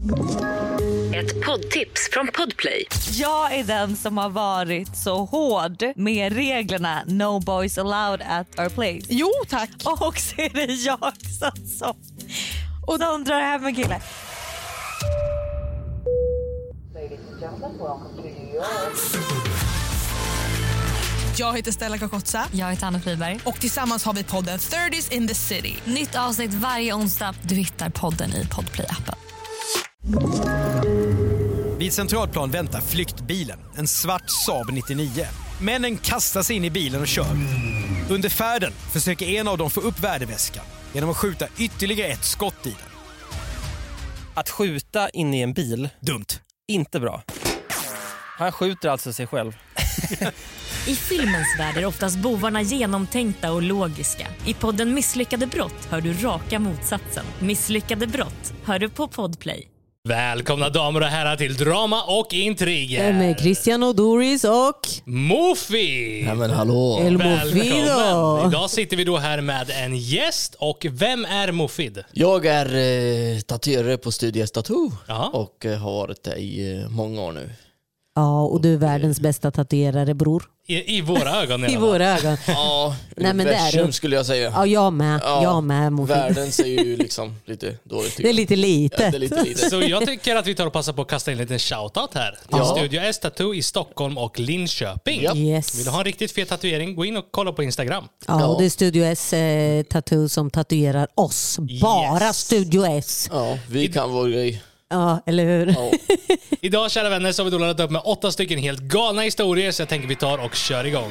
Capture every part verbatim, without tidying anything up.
Ett poddtips från Podplay. Jag är den som har varit så hård med reglerna No boys allowed at our place. Jo, tack. Och så är det jag som, som, och de drar hem en kille. Jag heter Stella Kakotsa. Jag heter Anna Friberg. Och tillsammans har vi podden thirties in the city. Nytt avsnitt varje onsdag. Du hittar podden i Podplay-appen. Vid Centralplan väntar flyktbilen, en svart Saab nittionio. Männen kastar sig in i bilen och kör. Under färden försöker en av dem få upp värdeväskan genom att skjuta ytterligare ett skott i den. Att skjuta in i en bil, dumt. Inte bra. Han skjuter alltså sig själv. I filmens värld är oftast bovarna genomtänkta och logiska. I podden Misslyckade brott hör du raka motsatsen. Misslyckade brott hör du på Podplay. Välkomna damer och herrar till Drama och Intriger. Med Christian och Doris och Mofi. Ja men hallå. El Mofid. Idag sitter vi då här med en gäst. Och vem är Mofid? Jag är eh, tatuerare på Studios Tattoo. Aha. Och eh, har varit det i eh, många år nu. Ja, och du är världens bästa tatuerare, bror. I, i våra ögon. I våra ögon. Ja, nej, men det är du. Skulle jag säga. Ja, jag med. Ja, jag med, Mofid. världen ser ju liksom lite dåligt. Det är lite litet. Ja, det är lite litet. Så jag tycker att vi tar och passar på att kasta in en liten shoutout här. Till ja. Studio S Tattoo i Stockholm och Linköping. Ja. Yes. Vill du ha en riktigt fet tatuering? Gå in och kolla på Instagram. Ja, ja. och det är Studio S eh, Tattoo som tatuerar oss. Bara Yes. Studio S. Ja, vi kan vår grej. Ja, eller hur? Ja. Idag, kära vänner, så har vi då laddat upp med åtta stycken helt galna historier. Så jag tänker vi tar och kör igång.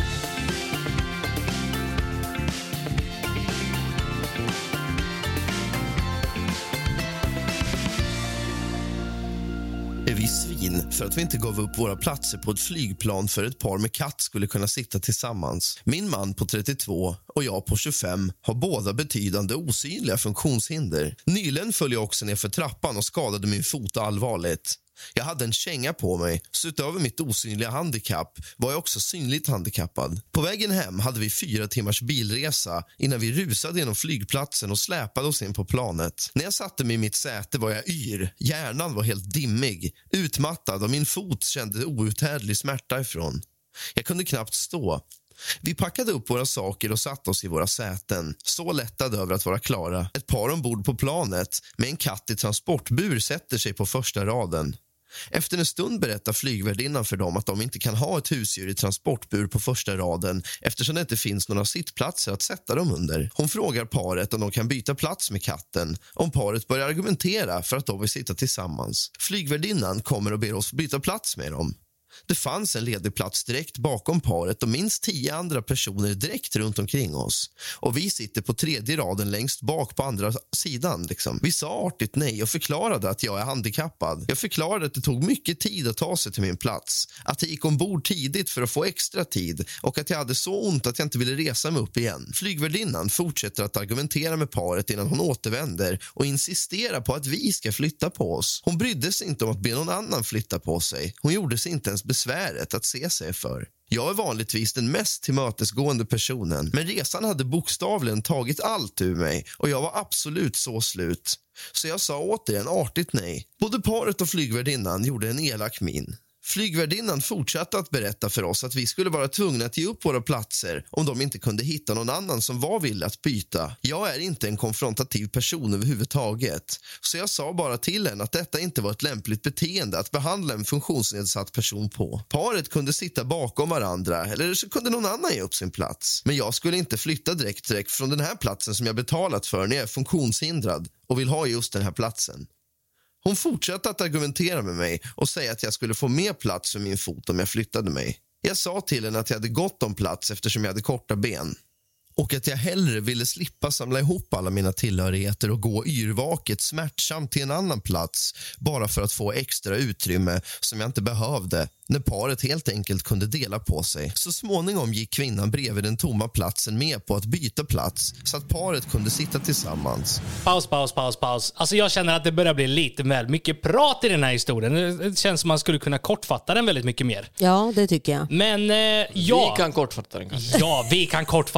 Är vi svin för att vi inte gav upp våra platser på ett flygplan för ett par med katt skulle kunna sitta tillsammans? Min man på trettiotvå och jag på tjugofem har båda betydande osynliga funktionshinder. Nyligen föll jag också ner för trappan och skadade min fot allvarligt. Jag hade en känga på mig, så utöver mitt osynliga handikapp var jag också synligt handikappad. På vägen hem hade vi fyra timmars bilresa innan vi rusade genom flygplatsen och släpade oss in på planet. När jag satte mig i mitt säte var jag yr, hjärnan var helt dimmig, utmattad och min fot kände outhärdlig smärta ifrån. Jag kunde knappt stå. Vi packade upp våra saker och satte oss i våra säten, så lättade över att vara klara. Ett par ombord på planet med en katt i transportbur sätter sig på första raden. Efter en stund berättar flygvärdinnan för dem att de inte kan ha ett husdjur i transportbur på första raden eftersom det inte finns några sittplatser att sätta dem under. Hon frågar paret om de kan byta plats med katten, om paret börjar argumentera för att de vill sitta tillsammans. Flygvärdinnan kommer och ber oss byta plats med dem. Det fanns en ledig plats direkt bakom paret och minst tio andra personer direkt runt omkring oss. Och vi sitter på tredje raden längst bak på andra sidan. Liksom. Vi sa artigt nej och förklarade att jag är handikappad. Jag förklarade att det tog mycket tid att ta sig till min plats. Att jag gick ombord tidigt för att få extra tid och att jag hade så ont att jag inte ville resa mig upp igen. Flygvärdinnan fortsätter att argumentera med paret innan hon återvänder och insisterar på att vi ska flytta på oss. Hon brydde sig inte om att be någon annan flytta på sig. Hon gjorde sig inte ens besväret att se sig för. Jag är vanligtvis den mest tillmötesgående personen, men resan hade bokstavligen tagit allt ur mig och jag var absolut så slut. Så jag sa återigen artigt nej. Både paret och flygvärdinnan gjorde en elak min. Flygvärdinnan fortsatte att berätta för oss att vi skulle vara tvungna att ge upp våra platser om de inte kunde hitta någon annan som var villig att byta. Jag är inte en konfrontativ person överhuvudtaget, så jag sa bara till henne att detta inte var ett lämpligt beteende att behandla en funktionsnedsatt person på. Paret kunde sitta bakom varandra eller så kunde någon annan ge upp sin plats. Men jag skulle inte flytta direkt direkt från den här platsen som jag betalat för när jag är funktionshindrad och vill ha just den här platsen. Hon fortsatte att argumentera med mig och säga att jag skulle få mer plats för min fot om jag flyttade mig. Jag sa till henne att jag hade gott om plats eftersom jag hade korta ben. Och att jag hellre ville slippa samla ihop alla mina tillhörigheter och gå yrvaket smärtsamt till en annan plats bara för att få extra utrymme som jag inte behövde när paret helt enkelt kunde dela på sig. Så småningom gick kvinnan bredvid den tomma platsen med på att byta plats så att paret kunde sitta tillsammans. Paus, paus, paus, paus. Alltså jag känner att det börjar bli lite väl mycket prat i den här historien. Det känns som man skulle kunna kortfatta den väldigt mycket mer. Ja, det tycker jag. Men eh, ja. Vi kan kortfatta den kanske. Ja, vi kan kortfatta den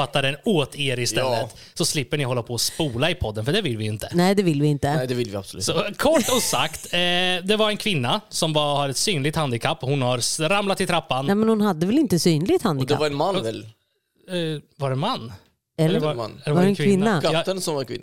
åt er istället. Ja. Så slipper ni hålla på och spola i podden, för det vill vi inte. Nej, det vill vi inte. Nej, det vill vi absolut. Så kort och sagt, eh, det var en kvinna som var, har ett synligt handikapp. Hon har ramlat i trappan. Nej, men hon hade väl inte synligt Och handikapp? det var en man väl? Eh, var det en man? Eller var, man. eller var det en kvinna? Katten som var kvinna.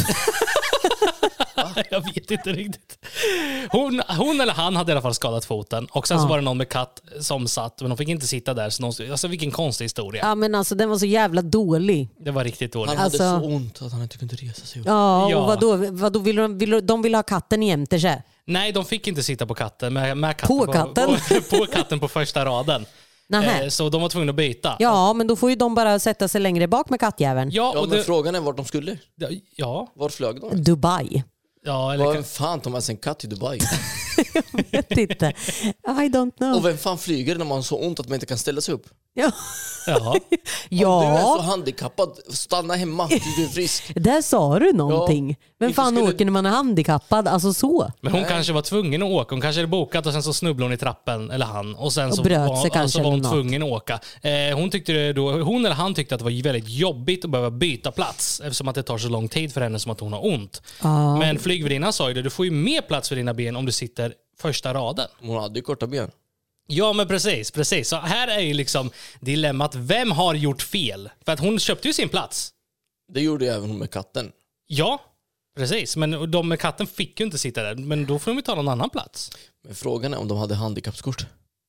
Jag vet inte riktigt. Hon, hon eller han hade i alla fall skadat foten. Och sen Ja. så var det någon med katt som satt. Men de fick inte sitta där. Så någon, alltså vilken konstig historia. Ja, men alltså den var så jävla dålig. Det var riktigt dåligt. Han hade Alltså- så ont att han inte kunde resa sig upp. Ja, Ja. och vadå, vadå vill de, vill de, de vill ha katten jämte sig? Nej, de fick inte sitta på katten. Med, med katten På katten? På, på katten på första raden. Nähä. Eh, så de var tvungna att byta. Ja, men då får ju de bara sätta sig längre bak med kattjäveln. Ja, Ja, och men det, frågan är vart de skulle. ja, Var flög de? Dubai. ja, eller Vem fan tar med sig en katt i Dubai? Jag vet inte. I don't know. Och vem fan flyger när man har så ont att man inte kan ställa sig upp? Ja. ja. Om du är så Ja, handikappad, stanna hemma tills du är frisk. där sa du någonting. Ja, Vem inte fan skulle- åker när man är handikappad? Alltså så. Men hon kanske var tvungen att åka. Hon kanske hade bokat och sen så snubblade hon i trappen, eller han. Och sen Och så bröt var, sig kanske så var hon eller något. tvungen att åka. Eh, hon, tyckte det då, hon eller han tyckte att det var väldigt jobbigt att behöva byta plats. Eftersom att det tar så lång tid för henne som att hon har ont. Ja. Men flygvärdinnan sa ju det, du får ju mer plats för dina ben om du sitter första raden. Hon hade ju korta ben. Ja, men precis, precis. Så här är ju liksom dilemmat, vem har gjort fel? För att hon köpte ju sin plats. Det gjorde ju även hon med katten. Ja, precis. Men de med katten fick ju inte sitta där. Men då får de ju ta någon annan plats. Men frågan är om de hade handikappskort.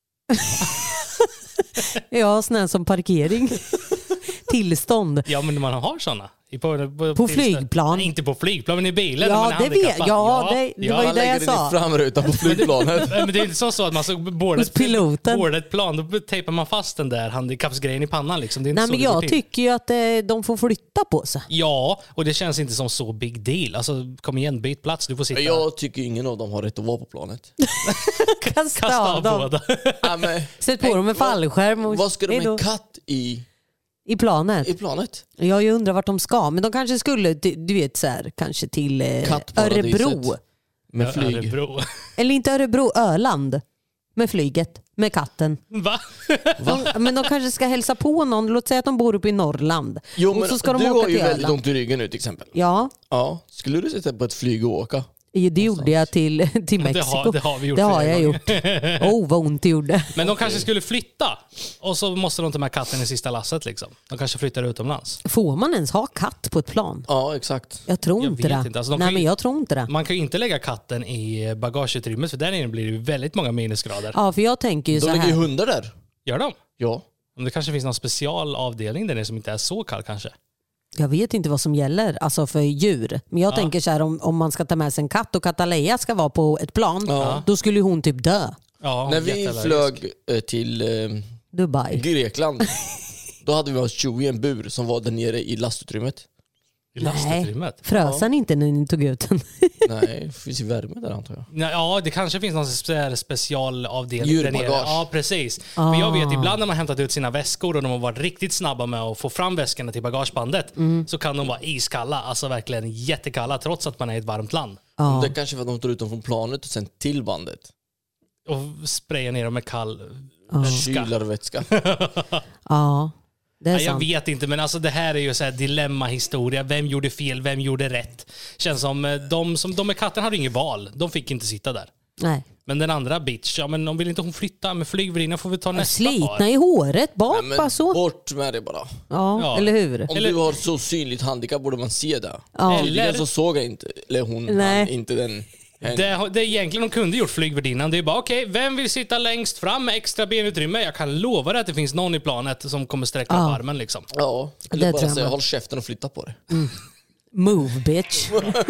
Ja, sån här som parkering. Tillstånd. Ja, men man har sådana. I- På, på, På flygplan? Nej, inte på flygplan, men i bilen. när Ja, man är det vet handikappad. ja, det, det var ju Man det lägger jag den sa. i framrutan på flygplanet. Men det är inte så, så att man så båda Hos piloten. båda ett plan, då tejpar man fast den där handikappsgrejen i pannan. Liksom. Det är inte Nej, så men det går jag till. tycker ju att eh, de får flytta på sig. Ja, och det känns inte som så big deal. Alltså, kom igen, byt plats. Du får sitta. Jag tycker ingen av dem har rätt att vara på planet. Kasta, Kasta av av dem. båda. Ja, men, Sätt på dem en fallskärm. Och vad ska de hej med då. en katt i, I planet. i planet? Jag ju undrar vart de ska. Men de kanske skulle, du vet så här, kanske till eh, Kattparadiset. Örebro. Med flyg. Örebro. Eller inte Örebro, Öland. Med flyget. Med katten. Va? De, men de kanske ska hälsa på någon. Låt säga att de bor uppe i Norrland. Jo, och men så ska de du åka har ju till väldigt Öland. ont i ryggen nu till exempel. Ja, Ja, skulle du sätta på ett flyg och åka? det gjorde jag till, till Det Mexiko. har, det har vi gjort Det har flera jag gånger. gjort. Oh, vad ont det gjorde. Men de kanske skulle flytta. Och så måste de ta med katten i sista lasset. Liksom. De kanske flyttar utomlands. Får man ens ha katt på ett plan? Ja, exakt. Jag tror Jag inte vet det. inte. Alltså, de Nej, kan ju- men jag tror inte det. Man kan ju inte lägga katten i bagageutrymmet, för där inne blir det ju väldigt många minusgrader. Ja, för jag tänker ju De så lägger ju här. hundar där. Gör de? Ja. Om det kanske finns någon specialavdelning där nere som inte är så kall kanske. Jag vet inte vad som gäller alltså för djur. Men jag Ja. tänker så här, om, om man ska ta med sig en katt och Kataleja ska vara på ett plan, Ja. då skulle ju hon typ dö. Ja, När vi jätteallergisk. flög eh, till eh, Dubai. Grekland, då hade vi oss tjugo i en bur som var där nere i lastutrymmet. I lastutrymmet? Frös han inte när ni tog ut den? Nej, det finns ju värme där antar jag. Nej, ja, det kanske finns någon spe- specialavdelning där nere. Djurbagage. Ja, precis. Ah. Men jag vet, ibland när man hämtat ut sina väskor och de har varit riktigt snabba med att få fram väskorna till bagagebandet, Mm. så kan de vara iskalla. Alltså verkligen jättekalla, trots att man är i ett varmt land. Ja. Det kanske var att de tar ut dem från planet och sen till bandet. Och sprayar ner dem med kall Ja. vätska. Kylarvätska. Ja, det är Nej, jag sant. vet inte, men alltså det här är ju så här dilemma-historia. Vem gjorde fel? Vem gjorde rätt? Känns som eh, de, som de med katten hade inget val. De fick inte sitta där. Nej. Men den andra bitch, ja men om vill inte hon flytta med flygvärdinnan får vi ta nästa Slitna par. i håret bak Nej, bara men så. bort med det bara. Ja, Ja. eller hur? Om Eller- du har så synligt handikapp borde man se det. Ja. Tydligen Eller- så såg jag inte, eller hon, Nej. han, inte den. hen. Det, har- det egentligen de kunde gjort flygvärdinnan. Det är bara okej, vem vill sitta längst fram med extra benutrymme? Jag kan lova dig att det finns någon i planet som kommer sträcka upp Ja. armen liksom. Ja, Det eller tror bara jag säga med. håll käften och flytta på det. Move bitch.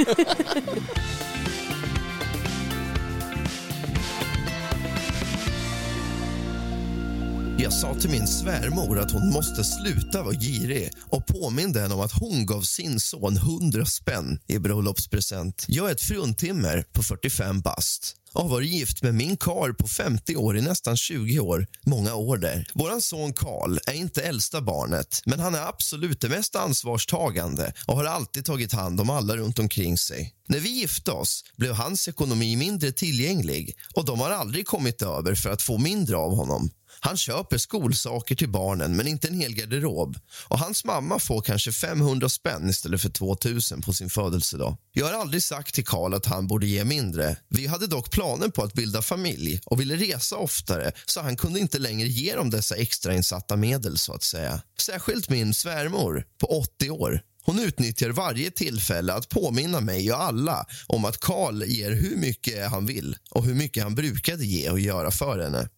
Jag sa till min svärmor att hon måste sluta vara girig och påminde henne om att hon gav sin son hundra spänn i bröllopspresent. Jag är ett fruntimmer på fyrtiofem bast och har varit gift med min karl på femtio år i nästan tjugo år. Många år där. Våran son Karl är inte äldsta barnet, men han är absolut det mest ansvarstagande och har alltid tagit hand om alla runt omkring sig. När vi gifte oss blev hans ekonomi mindre tillgänglig och de har aldrig kommit över för att få mindre av honom. Han köper skolsaker till barnen men inte en hel garderob. Och hans mamma får kanske femhundra spänn istället för tvåtusen på sin födelsedag. Jag har aldrig sagt till Karl att han borde ge mindre. Vi hade dock planer på att bilda familj och ville resa oftare, så han kunde inte längre ge dem dessa extrainsatta medel så att säga. Särskilt min svärmor på åttio år. Hon utnyttjar varje tillfälle att påminna mig och alla om att Karl ger hur mycket han vill och hur mycket han brukade ge och göra för henne.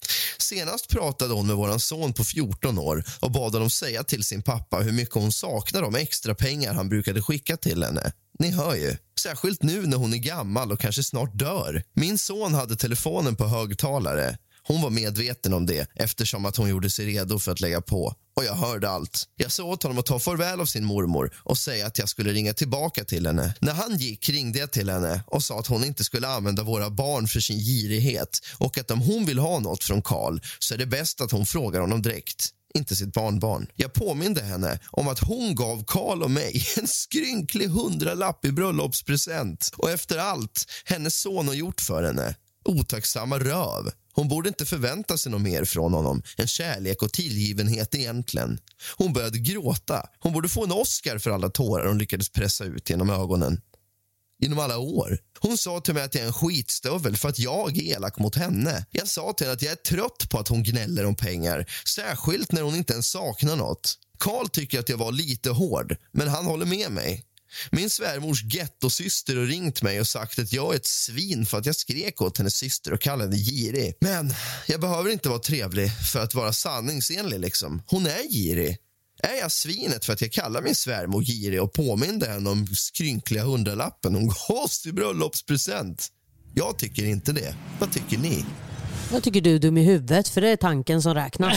Senast pratade hon med våran son på fjorton år och bad honom säga till sin pappa hur mycket hon saknar de extra pengar han brukade skicka till henne. Ni hör ju, särskilt nu när hon är gammal och kanske snart dör. Min son hade telefonen på högtalare. Hon var medveten om det eftersom att hon gjorde sig redo för att lägga på. Och jag hörde allt. Jag sa åt honom att ta farväl av sin mormor och säga att jag skulle ringa tillbaka till henne. När han gick ringde jag till henne och sa att hon inte skulle använda våra barn för sin girighet och att om hon vill ha något från Karl så är det bäst att hon frågar honom direkt. Inte sitt barnbarn. Jag påminde henne om att hon gav Karl och mig en skrynklig hundralapp i bröllopspresent. Och efter allt hennes son har gjort för henne. Otacksamma röv. Hon borde inte förvänta sig något mer från honom. En kärlek och tillgivenhet egentligen. Hon började gråta. Hon borde få en Oscar för alla tårar hon lyckades pressa ut genom ögonen. Genom alla år. Hon sa till mig att jag är en skitstövel för att jag är elak mot henne. Jag sa till henne att jag är trött på att hon gnäller om pengar. Särskilt när hon inte ens saknar något. Karl tycker att jag var lite hård, men han håller med mig. Min svärmors gettosyster har ringt mig och sagt att jag är ett svin för att jag skrek åt hennes syster och kallade henne girig. Men jag behöver inte vara trevlig för att vara sanningsenlig liksom. Hon är girig. Är jag svinet för att jag kallar min svärmor girig och påminner henne om skrynkliga hundralappen hon gav oss i bröllopspresent? Jag tycker inte det. Vad tycker ni? Vad tycker du, dum i huvudet? För det är tanken som räknar.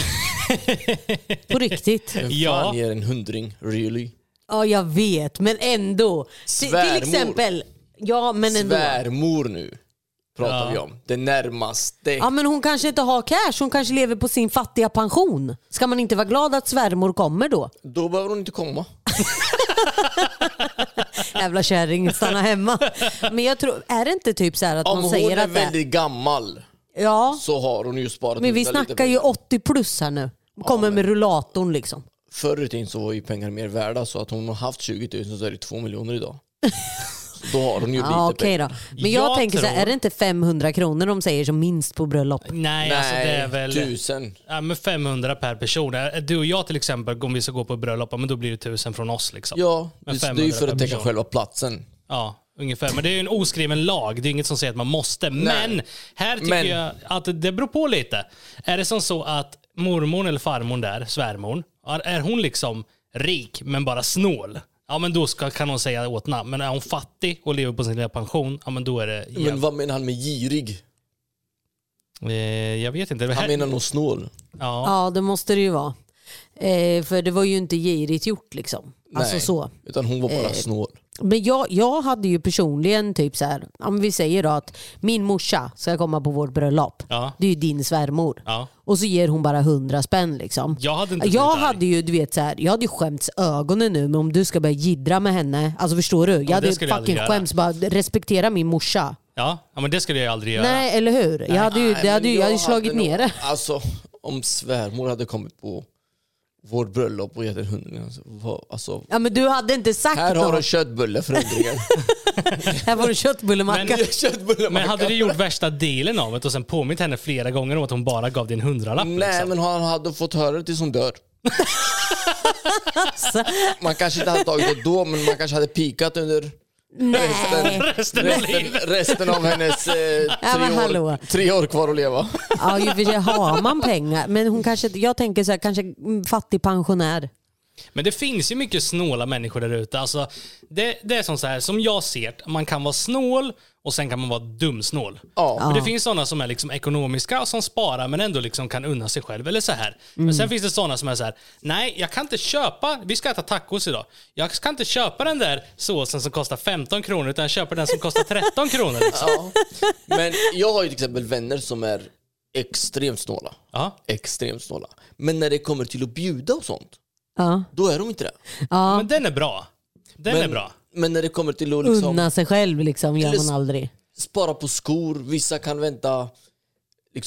På riktigt. Vem fan Ja. ger en hundring? Really? Ja, jag vet. Men ändå. Svärmor. Till exempel. Ja, men ändå. Svärmor nu pratar Ja. vi om. Det närmaste. Ja, men hon kanske inte har cash. Hon kanske lever på sin fattiga pension. Ska man inte vara glad att svärmor kommer då? Då behöver hon inte komma. Jävla kärring, stanna hemma. Men jag tror, är det inte typ så här att Om man hon säger är att det... väldigt gammal Ja, så har hon ju sparat. men vi undan lite snackar ju pengar. åttio plus här nu. Kommer Ja, men- med rullatorn liksom. Förr i tiden så var ju pengar mer värda, så att hon har haft tjugo tusen så är det två miljoner idag. Så då har hon ju lite Ja, okej pengar. då. Men jag, Jag tänker så här, tror- är det inte femhundra kronor de säger som minst på bröllop? Nej, alltså det är Nej, väl... tusen. Ja, men femhundra per person. Du och jag till exempel, om vi ska gå på bröllop, men då blir det tusen från oss. Liksom. Ja, Men det, det är ju femhundra för per att täcka person. själva platsen. Ja, ungefär. Men det är ju en oskriven lag. Det är inget som säger att man måste. Men här tycker Men- jag att det beror på lite. Är det som så att mormor eller farmor där, svärmor, är hon liksom rik men bara snål? Ja, men då ska, kan hon säga åt namn. Men är hon fattig och lever på sin lilla pension, ja men då är det... Men vad menar han med girig? Eh, jag vet inte. Det här... Han menar nog snål. Ja. Ja, det måste det ju vara. Eh, för det var ju inte girigt gjort liksom. Alltså Nej, så. utan hon var bara Eh, snål. Men jag, jag hade ju personligen typ så här, om vi säger då att min morsa ska komma på vårt bröllop. Ja. Det är ju din svärmor. Ja. Och så ger hon bara hundra spänn liksom. Jag hade inte Jag blivit arg. hade ju, du vet så här, jag hade ju skämts ögonen nu, men om du ska börja jiddra med henne, alltså förstår du? Jag hade det ju skulle jag fucking aldrig göra. skämts, bara respektera min morsa. Ja, ja, men det skulle jag aldrig göra. Nej, eller hur? Jag hade ju, det Nej, hade men ju, jag hade ju slagit nog- ner det. Alltså, om svärmor hade kommit på vårt bröllop och gett en hundring. Alltså, vad, alltså, Ja, men du hade inte sagt här har då. du en köttbulle för hundringen. Här var det köttbullemacka. Köttbulle Men hade du gjort värsta dealen av det och sen påmint henne flera gånger om att hon bara gav din hundralapp? Nej, liksom? men han hade fått höra det tills hon dör. Man kanske inte hade tagit det då, men man kanske hade pikat under resten, Resten av resten, livet. resten av hennes eh, Ja, men tre, hallå. år, tre år kvar att leva. Ja, ju för sig har man pengar. Men hon kanske, jag tänker så här, kanske mm, fattig pensionär. Men det finns ju mycket snåla människor där ute. Alltså, det, det är som så här, som jag ser det, man kan vara snål och sen kan man vara dumsnål. Ja. Men det finns sådana som är liksom ekonomiska och som sparar men ändå liksom kan unna sig själv. Eller så här. Men sen finns det sådana som är så här: nej, jag kan inte köpa, vi ska äta tacos idag. Jag kan inte köpa den där såsen som kostar femton kronor utan jag köper den som kostar tretton kronor. Liksom. Ja. Men jag har ju till exempel vänner som är extremt snåla. Ja. Extremt snåla. Men när det kommer till att bjuda och sånt, Ja. då är de inte det. Ja. Men den är bra. Den men, är bra. Men när det kommer till att liksom Unna sig själv liksom, gör Eller man aldrig. spara på skor, vissa kan vänta liksom,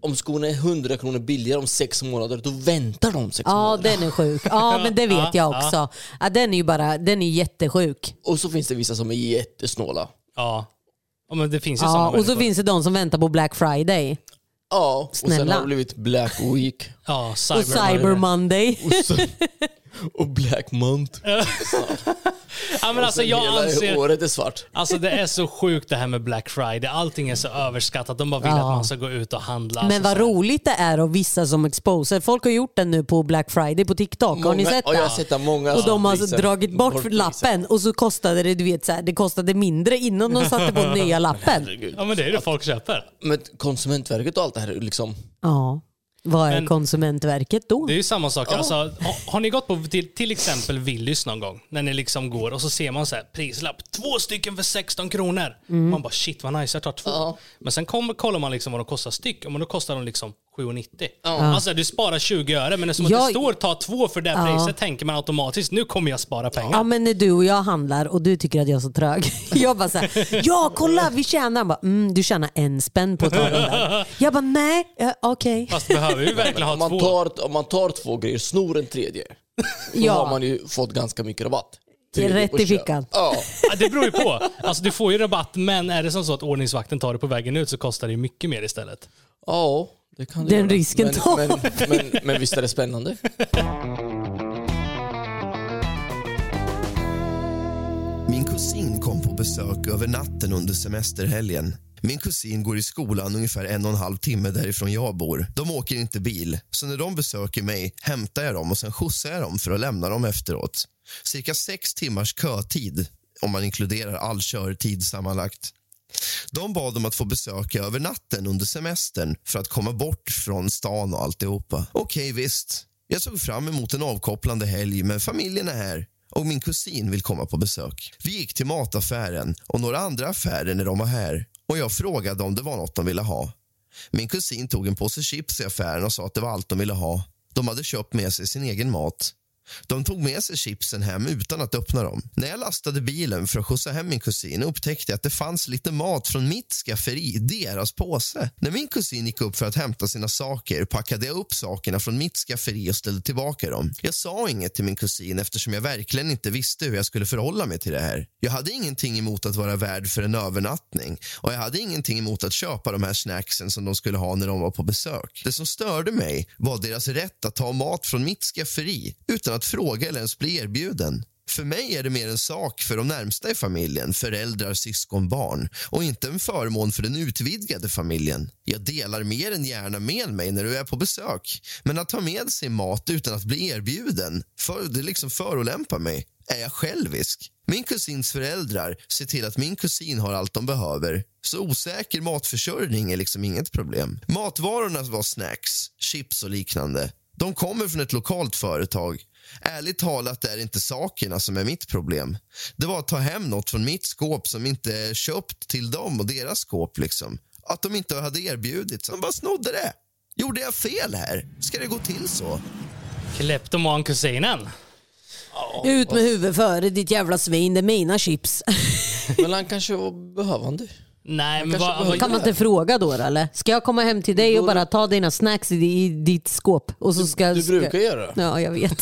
om skorna är hundra kronor billigare om sex månader, då väntar de sex Ja, månader. den är sjuk. Ja, men det vet Ja, jag ja. också. Ja, den är ju bara, den är jättesjuk. Och så finns det vissa som är jättesnåla. Ja. Ja, men det finns ju Ja, sådana och så människor. finns det de som väntar på Black Friday. Ja, och sen Snälla. har det blivit Black Week. Ja, cyber Och Cyber Monday. Och, så, och Black Month. Ja, men alltså, jag Hela anser, året är svart. alltså det är så sjukt det här med Black Friday. Allting är så överskattat. De bara vill Ja. att man ska gå ut och handla. Men alltså, vad så här. roligt det är av vissa som exposer. Folk har gjort det nu på Black Friday på TikTok. Har ni Många- sett ja, det? jag har sett det, många Och de har priser. dragit bort Bort priser. lappen och så kostade det, du vet, så här, det kostade mindre innan de satte på nya lappen. Herregud. Ja, men det är det folk köper. Men Konsumentverket och allt det här liksom... Ja. Vad är Men- Konsumentverket då? Det är ju samma sak. Alltså, har, har ni gått på till, till exempel Willys någon gång? När ni liksom går och så ser man så här, prislapp. Två stycken för sexton kronor. Man bara shit vad nice, jag tar två. Ja. Men sen kom, kollar man liksom vad de kostar styck. Men då kostar de liksom sju nittio. Ja. Alltså du sparar tjugo öre. Men det är som att Jag- det står ta två för det Ja. priset. Tänker man automatiskt, nu kommer jag spara pengar. Ja, men när du och jag handlar och du tycker att jag är så trög. Jag bara så här, ja kolla vi tjänar. Han bara, mm, du tjänar en spänn på att ta den där. Jag bara, nej, ja, okej. Fast behöver vi verkligen Om ha man, två? tar, om man tar två grejer, snor en tredje, då Ja. har man ju fått ganska mycket rabatt. Det är Tredje rätt på i köp. fickan. Ja. Ja, det beror ju på. Alltså du får ju rabatt, men är det som så att ordningsvakten tar det på vägen ut så kostar det ju mycket mer istället. Ja, det kan det Den göra. risken men, tar men, men, men visst är det spännande? Min kusin kom på besök över natten under semesterhelgen. Min kusin går i skolan ungefär en och en halv timme därifrån jag bor. De åker inte bil, så när de besöker mig hämtar jag dem och sen skjutsar jag dem för att lämna dem efteråt. Cirka sex timmars kötid, om man inkluderar all körtid sammanlagt. De bad om att få besöka över natten under semestern för att komma bort från stan och alltihopa. Okej, visst. Jag såg fram emot en avkopplande helg, men familjen är här och min kusin vill komma på besök. Vi gick till mataffären och några andra affärer när de var här och jag frågade om det var något de ville ha. Min kusin tog en påse chips i affären och sa att det var allt de ville ha. De hade köpt med sig sin egen mat. De tog med sig chipsen hem utan att öppna dem. När jag lastade bilen för att skjutsa hem min kusin upptäckte jag att det fanns lite mat från mitt skafferi, deras påse. När min kusin gick upp för att hämta sina saker packade jag upp sakerna från mitt skafferi och ställde tillbaka dem. Jag sa inget till min kusin eftersom jag verkligen inte visste hur jag skulle förhålla mig till det här. Jag hade ingenting emot att vara värd för en övernattning och jag hade ingenting emot att köpa de här snacksen som de skulle ha när de var på besök. Det som störde mig var deras rätt att ta mat från mitt skafferi utan att fråga eller ens bli erbjuden. För mig är det mer en sak för de närmsta i familjen, föräldrar, syskon, barn och inte en förmån för den utvidgade familjen. Jag delar mer än gärna med mig när du är på besök, men att ta med sig mat utan att bli erbjuden, för det liksom förolämpar mig. Är jag självisk? Min kusins föräldrar ser till att min kusin har allt de behöver. Så osäker matförsörjning är liksom inget problem. Matvarorna var snacks, chips och liknande. De kommer från ett lokalt företag. Ärligt talat är det inte sakerna som är mitt problem. Det var att ta hem något från mitt skåp som inte är köpt till dem och deras skåp liksom. Att de inte hade erbjudit, så de bara snodde det. Gjorde jag fel här? Ska det gå till så? Kleptoman-kusinen. Ut med huvudet före ditt jävla svin, det är mina chips. Men han kanske var behövande. Nej, men kanske vad, behöver- vad, Kan man inte fråga då eller? Ska jag komma hem till dig och bara ta dina snacks i, i ditt skåp? Och så ska, Du ska... brukar göra det. Ja, jag vet.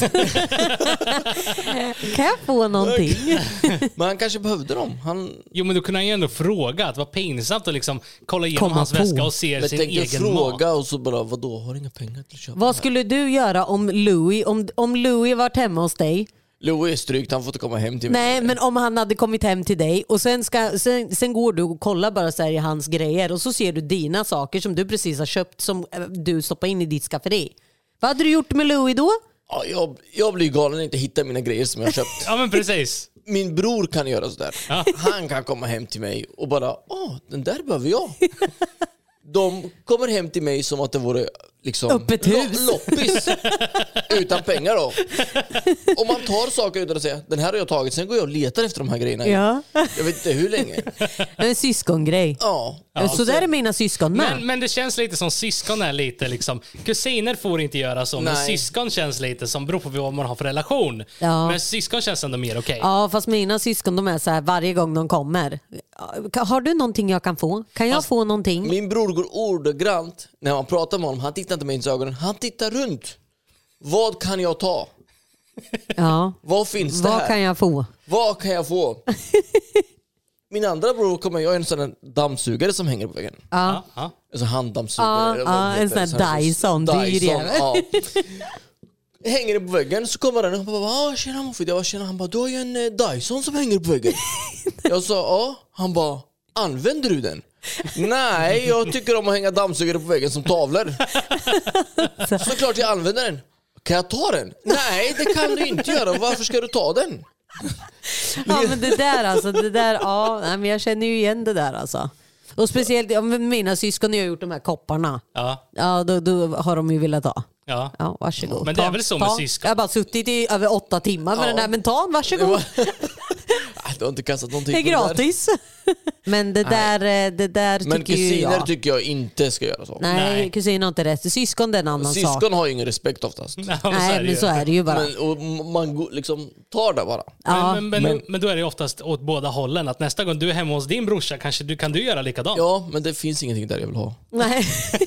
Kan jag få någonting? Men han kanske behövde dem. Han... Jo, men du kunde ju ändå fråga. Att det var pinsamt att liksom kolla igenom Komma hans på. väska och se Men sin tänkte jag egen fråga mat. och så bara, vadå, har inga pengar till att köpa? Vad skulle du göra om Louis, om, om Louis varit hemma hos dig? Louis är strykt, han får inte komma hem till mig. Nej, men om han hade kommit hem till dig och sen, ska, sen, sen går du och kollar bara så här i hans grejer och så ser du dina saker som du precis har köpt som eh, du stoppar in i ditt skafferi. Vad hade du gjort med Louis då? Ja, jag, jag blir galen när jag inte hittar mina grejer som jag har köpt. Ja, men precis. Min bror kan göra sådär. Ja. Han kan komma hem till mig och bara, åh, den där behöver jag. De kommer hem till mig som att det vore liksom öppet hus. Lo- loppis utan pengar då. Om man tar saker utan att säga den här har jag tagit, sen går jag och letar efter de här grejerna. Ja. Jag vet inte hur länge. En syskongrej. Ja. Ja, så där är mina syskon med. Men, men det känns lite som syskon är lite liksom, kusiner får inte göra så, men Nej. syskon känns lite som beror på vad man har för relation. Ja. Men syskon känns ändå mer okej. Ja, fast mina syskon de är så här varje gång de kommer. Har du någonting jag kan få? Kan jag Fast få någonting? Min bror går ordagrant när man pratar med honom. Han tittar inte mig i ögonen. Han tittar runt. Vad kan jag ta? Ja. Vad finns det Vad här? kan jag få? Vad kan jag få? Min andra bror kommer, jag är en sån där dammsugare som hänger på väggen. Ja. Ja. En sån handdammsugare. Ja, eller vad ja, det en heter. sån här Dyson, dyr Dyson, jävel. ja. Hänger det på väggen så kommer den och bara, ah, tjena Mofid. Jag bara, tjena. Han bara, du har ju en eh, Dyson som hänger på väggen. Jag sa, ja. Han bara, använder du den? Nej, jag tycker om att hänga dammsugare på väggen som tavlor. Såklart jag använder den. Kan jag ta den? Nej, det kan du inte göra. Varför ska du ta den? Ja, men det där alltså, det där, ja, nej, men jag känner ju igen det där alltså. Och speciellt ja, med mina syskon när jag har gjort de här kopparna. Ja. Ja, då, då har de ju velat ha. Ja. Ja, varsågod. Men det är Ta, väl så ta. med syskon? Jag har bara suttit i över åtta timmar med Ja. den där, men ta, varsågod. Du har inte kastat någonting Det är på det där. gratis. Men det där, det där Men tycker ju kusiner jag. tycker jag inte ska göra så. Nej, Nej. kusiner har inte rätt. Syskon det är en annan sak. Syskon har ju ingen respekt oftast. Ja, men Nej, det men ju. så är det ju bara. Men, och man går- liksom tar det bara. Ja. Men, men, men, Men- men då är det oftast åt båda hållen. Att nästa gång du är hemma hos din brorsa kanske du, kan du göra likadant. Ja, men det finns ingenting där jag vill ha. Nej.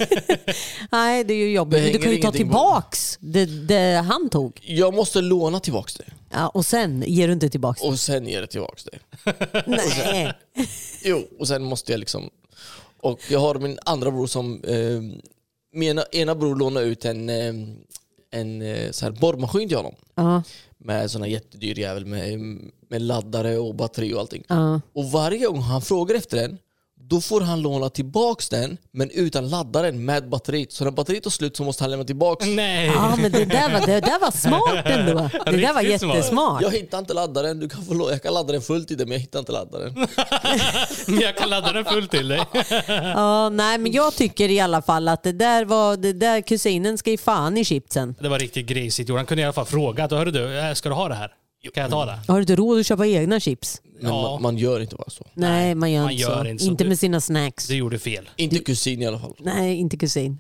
Nej, det är ju jobbigt. Det Men du kan ju hänger ta ingenting på. tillbaks det, det han tog. Jag måste låna tillbaks det. Ja, och sen ger du inte tillbaks det. Och sen ger det tillbaks det. Nej. Jo, och sen måste jag liksom... Och jag har min andra bror som... Eh, min ena bror lånade ut en, eh, en eh, så här borrmaskin till honom. Ja, Med såna jättedyr jävel med, med laddare och batteri och allting. ja. Och varje gång han frågar efter den, då får han låna tillbaks den, men utan laddaren med batteriet. Så när batteriet tar slut så måste han lämna tillbaks. Nej. Ja, men det där var, det där var smart ändå. Det där var Riktigt smart. jättesmart. Jag hittar inte laddaren, du kan få lå- jag kan ladda den fullt i det, men jag hittar inte laddaren. Men jag kan ladda den fullt till dig. Ja, nej, men jag tycker i alla fall att det där var det där kusinen ska i fan i chipsen. Det var riktigt grisigt. Han kunde i alla fall fråga. Hörru du, ska du ha det här? Kan jag ta det? Har du inte råd att köpa egna chips? Men Ja. man, man gör inte bara så. Nej, man gör man inte gör så. inte så. Inte Du- med sina snacks. Du gjorde fel. Inte kusin i alla fall. Nej, inte kusin.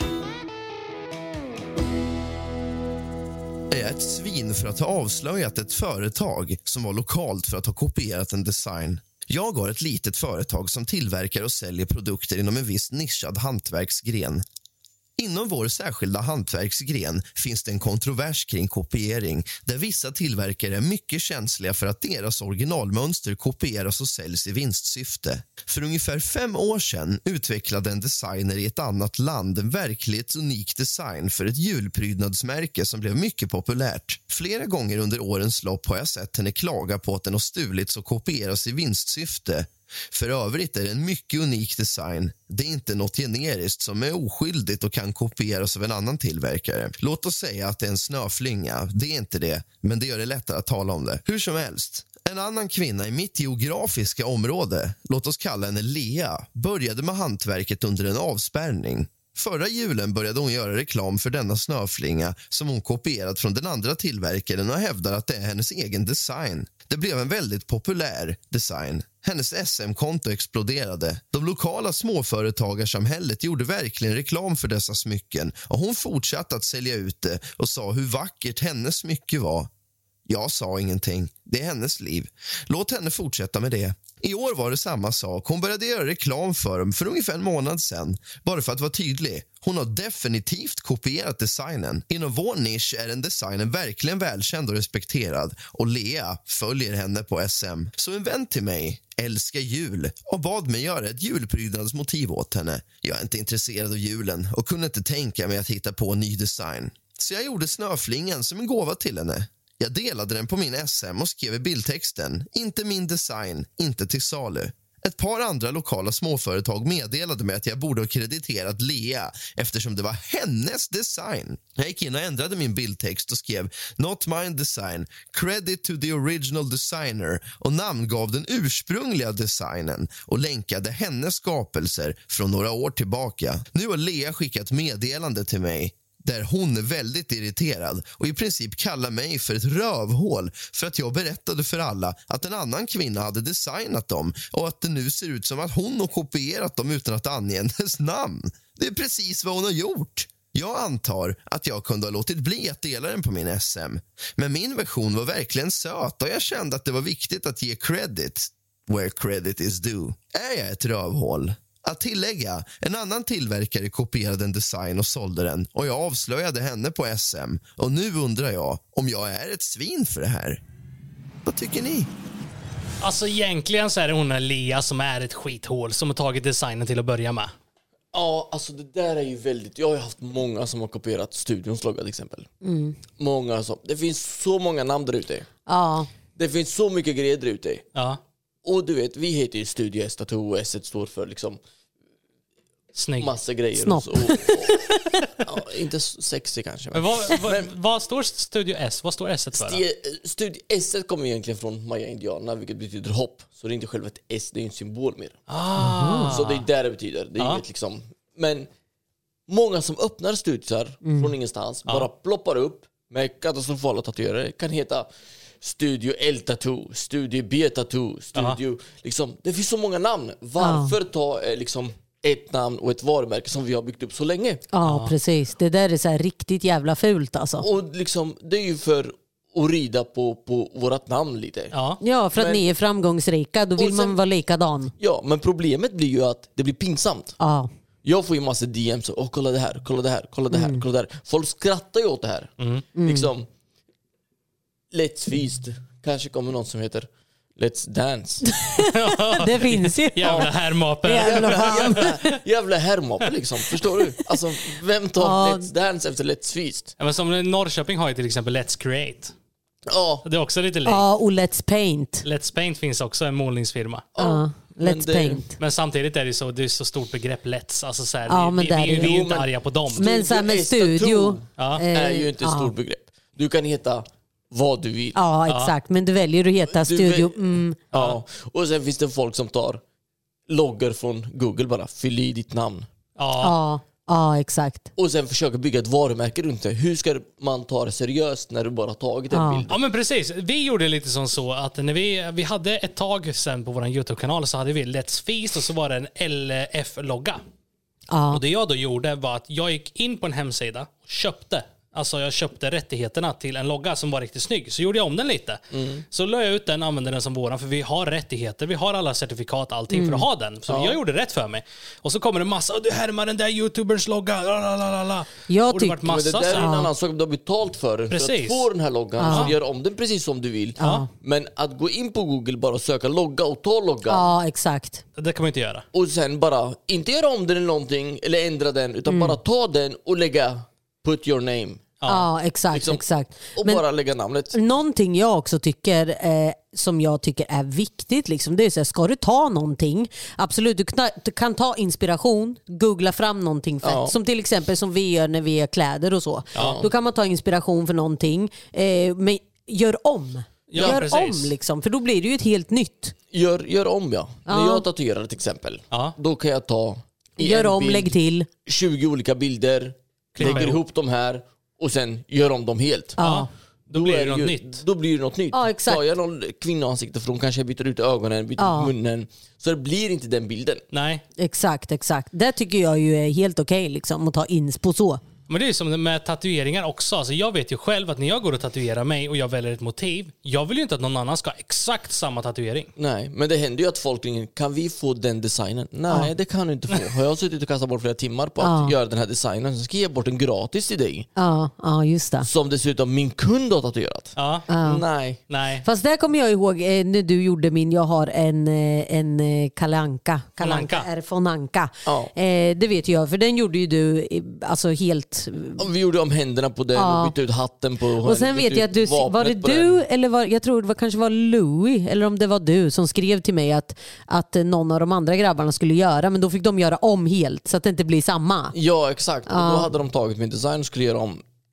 Är jag ett svin för att ha avslöjat ett företag som var lokalt för att ha kopierat en design? Jag har ett litet företag som tillverkar och säljer produkter inom en viss nischad hantverksgren. Inom vår särskilda hantverksgren finns det en kontrovers kring kopiering där vissa tillverkare är mycket känsliga för att deras originalmönster kopieras och säljs i vinstsyfte. För ungefär fem år sedan utvecklade en designer i ett annat land en verkligt unik design för ett julprydnadsmärke som blev mycket populärt. Flera gånger under årens lopp har jag sett henne klaga på att den har stulits och kopieras i vinstsyfte. För övrigt är det en mycket unik design. Det är inte något generiskt som är oskyldigt och kan kopieras av en annan tillverkare. Låt oss säga att det är en snöflinga. Det är inte det, men det gör det lättare att tala om det. Hur som helst. En annan kvinna i mitt geografiska område, låt oss kalla henne Lea, började med hantverket under en avspärrning. Förra julen började hon göra reklam för denna snöflinga som hon kopierat från den andra tillverkaren och hävdar att det är hennes egen design. Det blev en väldigt populär design. Hennes S M-konto exploderade. De lokala småföretagarsamhället gjorde verkligen reklam för dessa smycken och hon fortsatte att sälja ut det och sa hur vackert hennes smycke var. Jag sa ingenting. Det är hennes liv. Låt henne fortsätta med det. I år var det samma sak. Hon började göra reklam för dem för ungefär en månad sedan. Bara för att vara tydlig. Hon har definitivt kopierat designen. Inom vår nisch är den designen verkligen välkänd och respekterad. Och Lea följer henne på S M. Så en vän till mig älskar jul och bad mig göra ett julprydnadsmotiv åt henne. Jag är inte intresserad av julen och kunde inte tänka mig att hitta på en ny design. Så jag gjorde snöflingen som en gåva till henne. Jag delade den på min S M och skrev i bildtexten: inte min design, inte till salu. Ett par andra lokala småföretag meddelade mig att jag borde ha krediterat Lea eftersom det var hennes design. Jag gick in och ändrade min bildtext och skrev Not mine design, credit to the original designer och namngav den ursprungliga designen och länkade hennes skapelser från några år tillbaka. Nu har Lea skickat meddelande till mig. där hon är väldigt irriterad och i princip kallar mig för ett rövhål för att jag berättade för alla att en annan kvinna hade designat dem och att det nu ser ut som att hon har kopierat dem utan att ange hennes namn. Det är precis vad hon har gjort. Jag antar att jag kunde ha låtit bli att dela den på min S M. Men min version var verkligen söt och jag kände att det var viktigt att ge credit where credit is due. Är jag ett rövhål? Att tillägga, en annan tillverkare kopierade en design och sålde den och jag avslöjade henne på S M. Och nu undrar jag om jag är ett svin för det här. Vad tycker ni? Alltså egentligen så är det hon Lea som är ett skithål som har tagit designen till att börja med. Ja, alltså det där är ju väldigt... Jag har ju haft många som har kopierat studions logga till exempel. Mm. Många som... Det finns så många namn där ute. Ja. Det finns så mycket grejer där ute. Ja. Och du vet, vi heter ju Studio S Tattoo och S står för liksom... Snygg. Massa grejer. Snopp. Och, och, och, ja, inte sexy kanske. Men vad, vad, vad står Studio S? Vad står S för? Sti, Studio S kommer egentligen från Maya-indianerna, vilket betyder hopp. Så det är inte själva ett S, det är en symbol mer. Ah. Så det är där det betyder. Det är ah. inget liksom... Men många som öppnar studiosar mm. från ingenstans ah. bara ploppar upp med katastrofala tatuerare. Kan heta Studio L-tattoo, Studio B-tattoo, Studio... Ah. Liksom, det finns så många namn. Varför ah. ta liksom... ett namn och ett varumärke som vi har byggt upp så länge. Ja, ja. Precis. Det där är så här riktigt jävla fult alltså. Och liksom, det är ju för att rida på, på vårat namn lite. Ja, ja för att men, ni är framgångsrika, då vill sen, man vara likadan. Ja, men problemet blir ju att det blir pinsamt. Ja. Jag får ju massa D M's och kolla det här, kolla det här, kolla det här, mm. kolla det här. Folk skrattar ju åt det här. Mm. Liksom, Let's Feast. Kanske kommer någon som heter Let's Dance. Det finns ju. Jävla härmaper. Jävla, jävla, jävla härmaper liksom. Förstår du? Alltså, vem tar ja. Let's Dance efter Let's Feast? Ja, men som Norrköping har ju till exempel Let's Create. Ja. Det är också lite likt. Ja, och Let's Paint. Let's Paint finns också, en målningsfirma. Ja, Let's det, Paint. Men samtidigt är det så, det är så stort begrepp Let's. Alltså så här, ja, vi, men vi, vi, vi är ju inte men, arga på dem. Men så här med studio ja. är ju inte ett ja. stort begrepp. Du kan heta vad du vill. Ja, exakt. Ja. Men du väljer att heta du studio. Mm. Ja. Och sen finns det folk som tar loggar från Google bara. Fyll i ditt namn. Ja. Ja. Ja, exakt. Och sen försöka bygga ett varumärke runt det. Hur ska man ta det seriöst när du bara tagit en ja. bild? Ja, men precis. Vi gjorde lite som så att när vi, vi hade ett tag sen på vår YouTube-kanal så hade vi Let's Feast och så var det en L F-logga. Ja. Och det jag då gjorde var att jag gick in på en hemsida och köpte Alltså jag köpte rättigheterna till en logga som var riktigt snygg. Så gjorde jag om den lite. Mm. Så la jag ut den, använde den som våran. För vi har rättigheter, vi har alla certifikat, allting mm. för att ha den. Så ja. jag gjorde rätt för mig. Och så kommer det massa, du härmar den där YouTubers logga. Lalalala. Jag och det, massa, men det där är en ja. annan sak du har betalt för. Precis. För att få den här loggan. Ja. Så gör om den precis som du vill. Ja. Men att gå in på Google bara och söka logga och ta loggan. Ja, exakt. Det kan man inte göra. Och sen bara, inte göra om den eller någonting. Eller ändra den. Utan mm. bara ta den och lägga put your name. Ja, ja exakt, liksom, exakt. Och men bara lägga namnet. Någonting jag också tycker eh, som jag tycker är viktigt liksom, det är så här, ska du ta någonting, absolut du kan, du kan ta inspiration, googla fram någonting fett, ja. som till exempel som vi gör när vi gör kläder och så. Ja. Då kan man ta inspiration för någonting, eh, men gör om. Ja, gör precis. om liksom, för då blir det ju ett helt nytt. Gör, gör om ja. ja. När jag tatuerar till exempel, ja. då kan jag ta i gör en om, bild, lägg till tjugo olika bilder, lägger ihop. ihop de här och sen gör om dem helt. Ja. Då, då blir det något ju, nytt. Då blir det något nytt. Ja, exakt. Tar jag någon kvinnoansikte för de kanske byter ut ögonen, byter ja. ut munnen. Så det blir inte den bilden. Nej. Exakt, exakt. Det tycker jag ju är helt okej okay, liksom, att ta inspo så. Men det är som med tatueringar också. Alltså jag vet ju själv att när jag går och tatuerar mig och jag väljer ett motiv, jag vill ju inte att någon annan ska ha exakt samma tatuering. Nej, men det händer ju att folk ringer, kan vi få den designen? Nej, ja. det kan du inte få. Har jag suttit och kastat bort flera timmar på att ja. göra den här designen, så ska jag ge bort den gratis till dig. Ja, ja just det. Som dessutom min kund har tatuerat. Ja. Ja. Nej. Nej. Fast där kommer jag ihåg eh, när du gjorde min, jag har en, eh, en eh, Kalle Anka. Kalle Anka är från Anka. Ja. Eh, det vet jag, för den gjorde ju du eh, alltså helt... Vi gjorde om händerna på den ja. och bytte ut hatten på. Och sen vet jag att du, var det du eller var, jag tror det var, kanske var Louis eller om det var du som skrev till mig att, att någon av de andra grabbarna skulle göra, men då fick de göra om helt så att det inte blir samma. Ja exakt, ja. och då hade de tagit min design och skulle göra om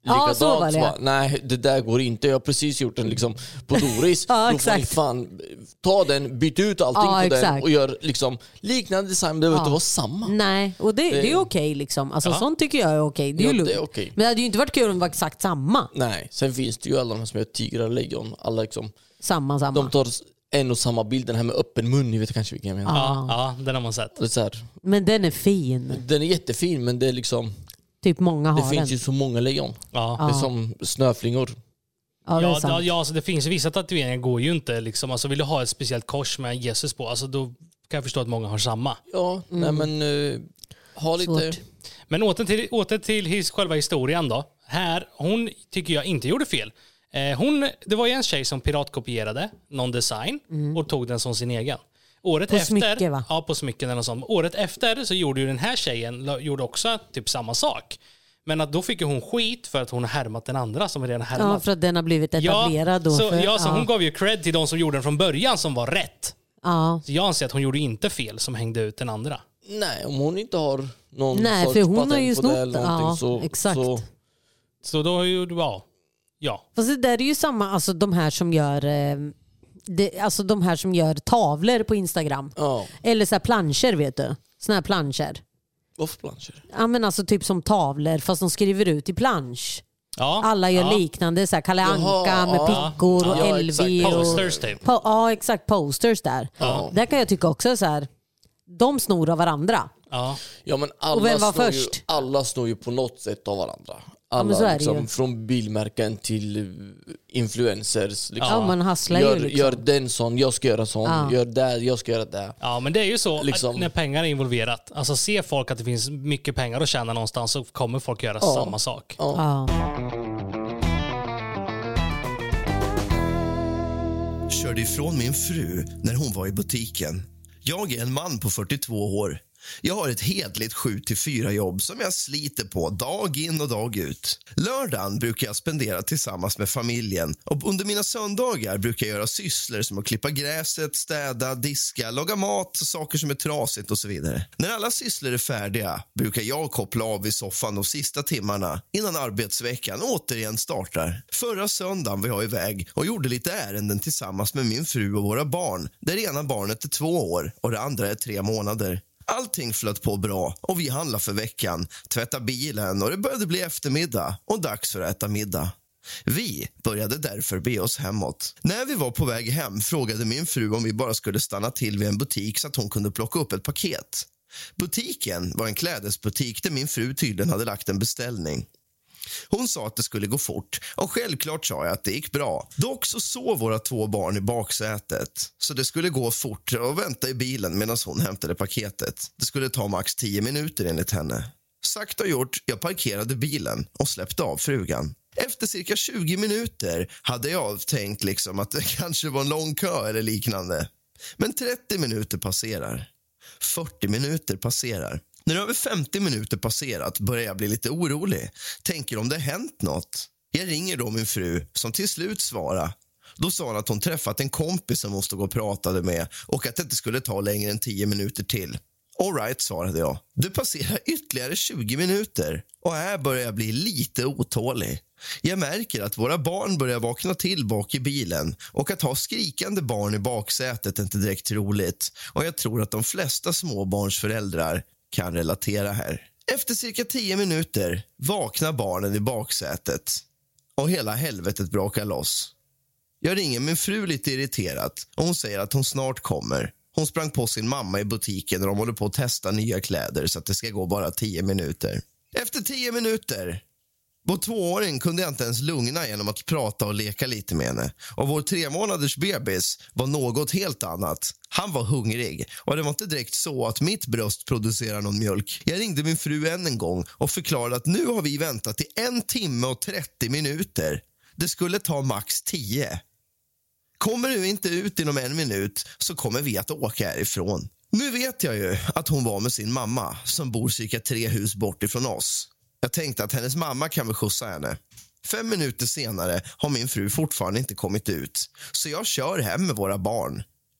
Ja, så var det. så bara, nej, det där går inte. Jag har precis gjort den liksom på Doris. Ja, Då exakt. får ni fan ta den, byt ut allting Ja, på exakt. den och gör liksom liknande design. Det behöver Ja. inte vara samma. Nej, och det, det är okej liksom. Alltså, sånt tycker jag är okej. Det är Ja, ju det lugnt. är okej. Men det hade ju inte varit kul om det var exakt samma. Nej, sen finns det ju alla de som gör tigrar och lejon. Alla liksom, Samma, samma. de tar en och samma bild, den här med öppen mun, ni vet kanske vilken jag menar. Ja, ja, den har man sett. Det är så här, Men den är fin. den är jättefin, men det är liksom, Typ många har det den. finns ju så många lejon. Ja. Det är som snöflingor. Ja, det är Ja, sant. ja, ja alltså det finns vissa tatueringar går ju inte liksom. Alltså vill du ha ett speciellt kors med Jesus på, alltså då kan jag förstå att många har samma. Ja, nej men uh, ha lite... Svårt. Men åter till, åter till his, själva historien då. Här, hon tycker jag inte gjorde fel. Eh, hon, det var ju en tjej som piratkopierade någon design och tog den som sin egen. Året På efter, smycke, va? Ja, på smycken eller något sånt. Året efter så gjorde ju den här tjejen gjorde också typ samma sak. Men att då fick ju hon skit för att hon har härmat den andra som redan härmat. Ja, för att den har blivit etablerad. Ja, då så, för, ja, så ja. hon gav ju cred till de som gjorde den från början som var rätt. Ja. Så jag anser att hon gjorde inte fel som hängde ut den andra. Nej, om hon inte har någon Nej, sorts för hon patent har ju på det snott- eller någonting ja, så, exakt. så... Så då gjorde ja. Ja. Fast det där är ju samma, alltså de här som gör eh, det, alltså de här som gör tavlor på Instagram. Ja. Eller så här planscher, vet du. Såna här planscher. Varför planscher? Ja, men alltså typ som tavlor fast de skriver ut i plansch. Ja. Alla gör ja. liknande, så här Kalle Anka Jaha, med ja. pickor och Ja, Elvi. exakt. Och, Posters typ. po- ja, exakt. Posters där. Ja. Där kan jag tycka också så här. De snor av varandra. Ja. Ja, men alla Och vem var snor först? Ju, alla snor ju på något sätt av varandra. Alla, men så är det liksom, ju. från bilmärken till uh, influencers. Liksom. Ja, man hasslar gör, ju liksom. gör den sån, jag ska göra sån. Ja. Gör där, jag ska göra det. Ja, men det är ju så Liksom. att när pengar är involverat. Alltså ser folk att det finns mycket pengar att tjäna någonstans så kommer folk göra Ja. samma sak. Ja. Ja. Körde ifrån min fru när hon var i butiken. Jag är en man på fyrtiotvå år. Jag har ett hedligt sju till fyra jobb som jag sliter på dag in och dag ut. Lördagen brukar jag spendera tillsammans med familjen och under mina söndagar brukar jag göra sysslor som att klippa gräset, städa, diska, laga mat, saker som är trasigt och så vidare. När alla sysslor är färdiga brukar jag koppla av i soffan de sista timmarna innan arbetsveckan återigen startar. Förra söndagen var jag iväg och gjorde lite ärenden tillsammans med min fru och våra barn. Det ena barnet är två år och det andra är tre månader. Allting flöt på bra och vi handlade för veckan, tvättade bilen och det började bli eftermiddag och dags för att äta middag. Vi började därför be oss hemåt. När vi var på väg hem frågade min fru om vi bara skulle stanna till vid en butik så att hon kunde plocka upp ett paket. Butiken var en klädesbutik där min fru tydligen hade lagt en beställning. Hon sa att det skulle gå fort och självklart sa jag att det gick bra. Dock så sov våra två barn i baksätet så det skulle gå fort och vänta i bilen medan hon hämtade paketet. Det skulle ta max tio minuter enligt henne. Sagt och gjort, jag parkerade bilen och släppte av frugan. Efter cirka tjugo minuter hade jag tänkt liksom att det kanske var en lång kö eller liknande. Men trettio minuter passerar. fyrtio minuter passerar. När över femtio minuter passerat börjar jag bli lite orolig. Tänker om det hänt något. Jag ringer då min fru som till slut svarar. Då sa hon att hon träffat en kompis som hon stod och pratade med och att det inte skulle ta längre än tio minuter till. All right, svarade jag. Det passerar ytterligare tjugo minuter och här börjar jag bli lite otålig. Jag märker att våra barn börjar vakna till bak i bilen och att ha skrikande barn i baksätet är inte direkt roligt. Och jag tror att de flesta småbarnsföräldrar kan relatera här. Efter cirka tio minuter vaknar barnen i baksätet och hela helvetet brakar loss. Jag ringer min fru lite irriterat och hon säger att hon snart kommer. Hon sprang på sin mamma i butiken och de håller på att testa nya kläder så att det ska gå bara tio minuter. Efter tio minuter, vår tvååring kunde jag inte ens lugna genom att prata och leka lite med henne. Och vår tre månaders bebis var något helt annat. Han var hungrig och det var inte direkt så att mitt bröst producerar någon mjölk. Jag ringde min fru än en gång och förklarade att nu har vi väntat i en timme och trettio minuter. Det skulle ta max tio. Kommer du inte ut inom en minut så kommer vi att åka härifrån. Nu vet jag ju att hon var med sin mamma som bor cirka tre hus bort ifrån oss. Jag tänkte att hennes mamma kan väl skjutsa henne. Fem minuter senare har min fru fortfarande inte kommit ut. Så jag kör hem med våra barn.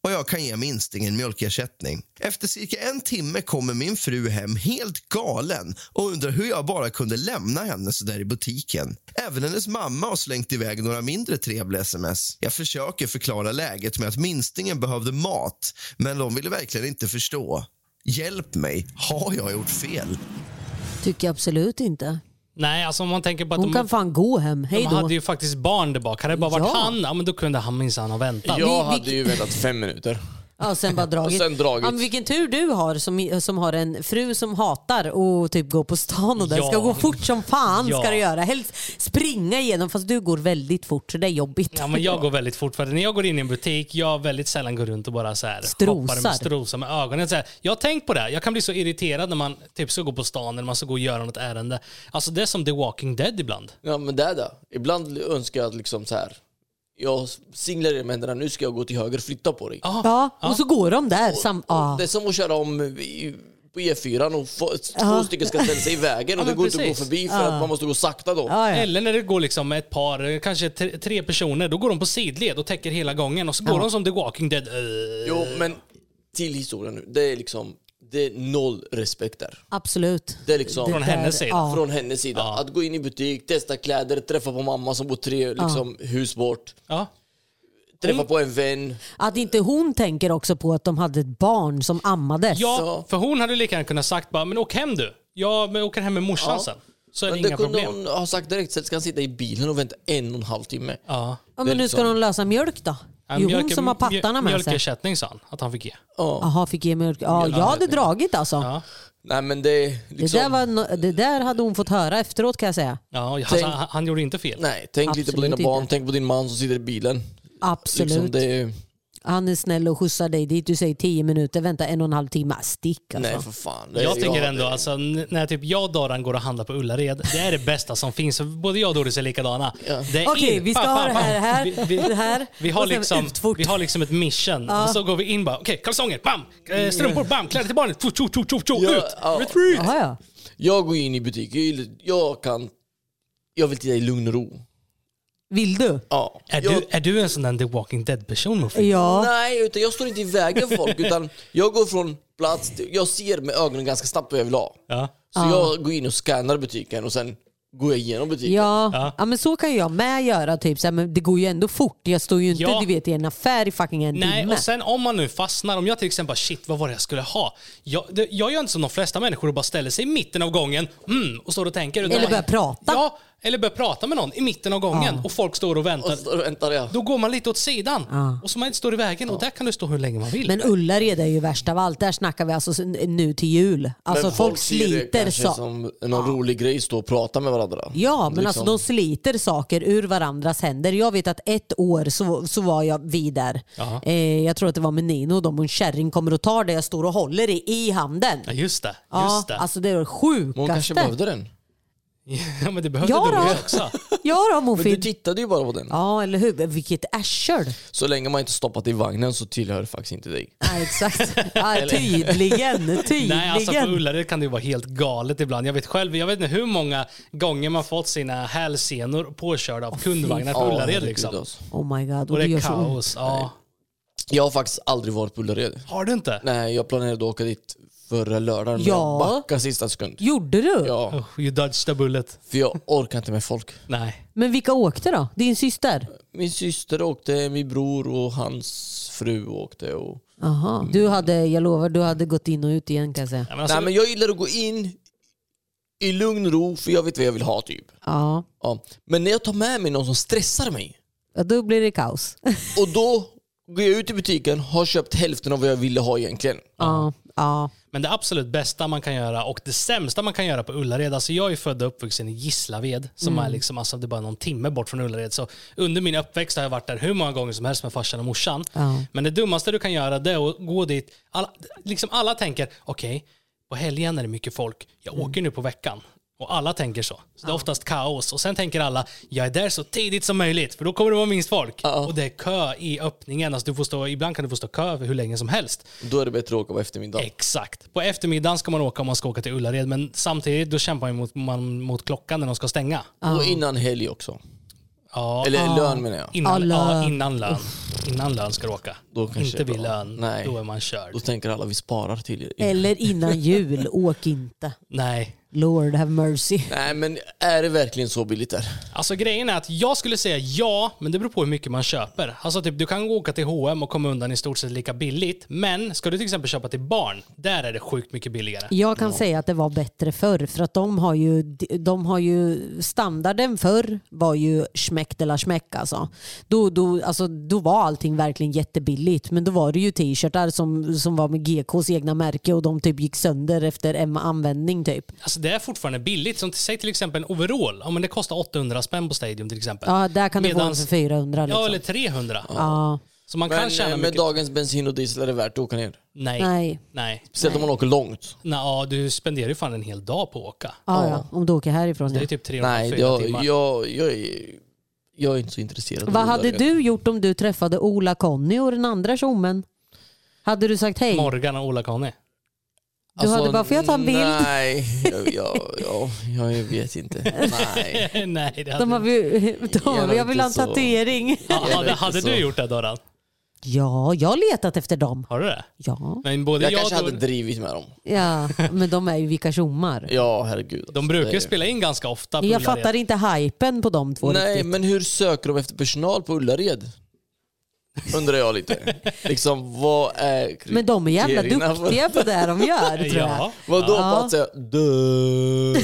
och jag kan ge minstingen mjölkersättning. Efter cirka en timme kommer min fru hem helt galen och undrar hur jag bara kunde lämna henne så där i butiken. Även hennes mamma har slängt iväg några mindre trevliga sms. Jag försöker förklara läget med att minstingen behövde mat, men de ville verkligen inte förstå. Hjälp mig, har jag gjort fel? Tycker jag absolut inte. Nej, alltså om man tänker på att Hon de, kan fan gå hem, hej de då. hade ju faktiskt barn där bak. Hade det bara varit Ja. han, ja, men då kunde han minsann ha väntat. Jag Vi- hade ju väntat fem minuter. Ja, sen bara dragit. Och sen dragit. Ja, men vilken tur du har som, som har en fru som hatar och typ gå på stan och det Ja. ska gå fort som fan Ja. ska det göra. Helst springa igenom fast du går väldigt fort så det är jobbigt. Ja, men jag går väldigt fort för när jag går in i en butik, jag väldigt sällan går runt och bara så här Strosar. hoppar med strosar med ögonen. Så här, jag har tänkt på det. Jag kan bli så irriterad när man typ ska gå på stan eller man ska gå och göra något ärende. Alltså det är som The Walking Dead ibland. Ja, men det är det. Ibland önskar jag att liksom så här. Jag singlar i med händerna, nu ska jag gå till höger, flytta på dig. Ja, och så går de där. Sam, ja. Det är som att köra om i, på E fyra och få, två Ja. stycken ska ställa sig i vägen och Ja, det går inte att gå precis. förbi för att man måste gå sakta då. Ja, ja. Eller när det går liksom med ett par, kanske tre, tre personer, då går de på sidled och täcker hela gången och så går Ja. de som The Walking Dead. Uh. Jo, men till historien nu. Det är liksom, det är noll respekt där. Absolut. Det är liksom Från där- hennes sida. ja. Från hennes sida. Ja. Att gå in i butik, testa kläder, träffa på mamma som bor tre liksom, hus bort. Ja. Träffa på en vän. Att inte hon tänker också på att de hade ett barn som ammades. Ja, Så. för hon hade lika gärna kunnat sagt bara, men åk hem du. Jag men åker hem med morsan Ja. sen. Så är det Men det inga kunde problem. hon ha sagt direkt, så ska han sitta i bilen och vänta en och en halv timme. Ja. Ja, det är men nu ska liksom- de lösa mjölk då. Ja, Det är ju hon mjölk- som har pattarna mjö- med sig. Mjölkersättning sa han att han fick ge. Ja. Jaha, fick ge mjölk. Ja, jag hade dragit alltså. Ja. Nej men det Det, liksom, där var, no- det där hade hon fått höra efteråt kan jag säga. Ja, alltså, Tänk- han, han gjorde inte fel. nej, tänk lite på Absolut dina barn, inte. tänk på din man som sitter i bilen. Absolut. Liksom det, Han är snäll och skjutsar dig dit. Du säger tio minuter, vänta en och en halv timme. Stick alltså. nej för fan. Det, Jag tycker ja, ändå, det- alltså, n- när typ jag och Doran går och handlar på Ullared, det är det bästa som finns. Både jag och Doris är likadana. Det är Okej, in- vi ska Bam, ha bam, det här, bam. här, Vi, vi, det här. vi, har och sen liksom, ut fort. vi har liksom ett mission. Och så går vi in bara, okej, kalsonger, bam! Eh, Strumpor, bam! Kläder till barnet, tjo, tjo, tjo, tjo, tjo, Ja, ut! ja. Retreat! Jaha, ja. Jag går in i butik, jag, jag kan... Jag vill titta i lugn och ro. Vill du? Ja. Är, jag, du, är du en sån där The Walking Dead-person, Muffi? Ja. Nej, utan jag står inte i vägen för folk. Utan jag går från plats till, jag ser med ögonen ganska snabbt vad jag vill ha. Ja. Så jag går in och scannar butiken och sen går jag igenom butiken. Ja. Ja. Ja. men så kan jag med göra. Typ. Så här, men det går ju ändå fort. Jag står ju inte Ja. du vet, i en affär i fucking en Nej, timme. och sen om man nu fastnar, om jag till exempel bara shit, vad var det jag skulle ha? Jag, det, jag gör inte som de flesta människor och bara ställer sig i mitten av gången mm, och står och tänker. utan Eller man- börjar prata. Ja, eller börjar prata med någon i mitten av gången och folk står och väntar. Och så väntar jag. Då går man lite åt sidan Ja. och så man inte står i vägen och där kan du stå hur länge man vill. Men Ullared är ju värst av allt. Där snackar vi alltså nu till jul. Alltså Men folk ser det sliter kanske så. som någon rolig grej, stå och prata med varandra. Ja, men Liksom. alltså de sliter saker ur varandras händer. Jag vet att ett år så, så var jag vid där. Eh, jag tror att det var med Nino. De och en kärring kommer och tar det jag står och håller i, i handen. Ja, just det. Just Ja, det. alltså det är det Men hon kanske sjukaste. behövde den. Ja, men det behövde Ja, Doris då. också. Ja då Men du Mofid. tittade ju bara på den. Ja, eller hur? Vilket arsel. Så länge man inte stoppat i vagnen så tillhör det faktiskt inte dig. Ja, exakt. Ja, tydligen. Tydligen. Nej, alltså på Ullared kan det ju vara helt galet ibland. Jag vet själv, jag vet inte hur många gånger man fått sina hälsenor påkörda av kundvagnar på Ja, Ullared herregud, liksom. alltså. Oh my god. Och det gör är så ont. kaos. Ja. Jag har faktiskt aldrig varit på Ullared. Har du inte? Nej, jag planerade att åka dit förra lördagen men Ja. jag backade sista sekund. Gjorde du? Ja, Oh, you dodged a bullet. för jag orkar inte med folk. Nej. Men vilka åkte då? Din syster? Min syster åkte, min bror och hans fru åkte. Och... Aha. Du hade, jag lovar, du hade gått in och ut igen kan jag säga. Ja, men alltså, Nej, men jag gillar att gå in i lugn och ro för jag vet vad jag vill ha typ. Ja. Ja. Men när jag tar med mig någon som stressar mig Ja, då blir det kaos. och då går jag ut i butiken, har köpt hälften av vad jag ville ha egentligen. Ja. Ja. Men det absolut bästa man kan göra och det sämsta man kan göra på Ullared, alltså jag är född och uppvuxen i Gislaved som är liksom, alltså det är bara någon timme bort från Ullared, så under min uppväxt har jag varit där hur många gånger som helst med farsan och morsan. Ja. Men det dummaste du kan göra det är att gå dit, alla, liksom alla tänker okej, okay, på helgen är det mycket folk, jag åker nu på veckan. Och alla tänker så. Så det är oftast kaos. Och sen tänker alla, jag är där så tidigt som möjligt. För då kommer det vara minst folk. Ja. Och det är kö i öppningen. Alltså du får stå, ibland kan du få stå kö för hur länge som helst. Då är det bättre att åka på eftermiddagen. Exakt. På eftermiddagen ska man åka om man ska åka till Ullared. Men samtidigt då kämpar man mot, man mot klockan när de ska stänga. Och innan helg också. Ja. Eller Ja. lön menar jag. Innan, Alla- ja, innan lön. Innan lön ska du åka. Då kanske Inte det är vid bra. lön. Nej. Då är man körd. Då tänker alla vi sparar till er. Eller innan jul, åk inte. Nej. Lord have mercy. Nej, men är det verkligen så billigt där? Alltså grejen är att jag skulle säga ja, men det beror på hur mycket man köper. Alltså typ, du kan åka till H och M och komma undan i stort sett lika billigt. Men ska du till exempel köpa till barn, där är det sjukt mycket billigare. Jag kan säga att det var bättre förr för att de har ju, de har ju standarden förr var ju schmeck de la schmeck alltså. Då, då, alltså. då var allting verkligen jättebilligt, men då var det ju t-shirtar som, som var med G K:s egna märke och de typ gick sönder efter en användning typ. Alltså det är fortfarande billigt. Som säg till exempel en overall. Ja, men det kostar åttahundra spänn på Stadium till exempel. Ja, där kan du få en Medans- för fyrahundra liksom. Ja, eller trehundra. Ja. Så man kan Men tjäna eh, med mycket. dagens bensin och diesel är det värt att åka ner. Nej. Nej. Nej. Speciellt om man åker långt. Nå, ja, du spenderar ju fan en hel dag på att åka. Ja, ja, om du åker härifrån. Det är Ja. typ tre och Nej, fyra jag, timmar. jag, jag, är, jag är inte så intresserad. av Vad det hade där. du gjort om du träffade Ola Conny och den andra tjommen? Hade du sagt hej? Morgan och Ola Conny. Du hade bara, får jag ta en bild? Nej, jag, jag, jag, jag vet inte. Nej. Nej, det hade De har vi, de, Gärna jag vill ha en inte så. tatuering. Ja, hade inte hade så. du gjort det, Doran? Ja, jag har letat efter dem. Har du det? Ja, Men både Jag jag, kanske och hade drivit med dem. ja, men de är ju vilka tjommar. Ja, herregud. de brukar Det ju är- spela in ganska ofta på Jag Ullared. fattar inte hypen på de två Nej, riktigt. men hur söker de efter personal på Ullared? Undrar jag lite. Liksom, vad är Men de är jävla kriterierna för- duktiga på det de gör, tror jag. Ja. Vadå Ja. på att säga dö?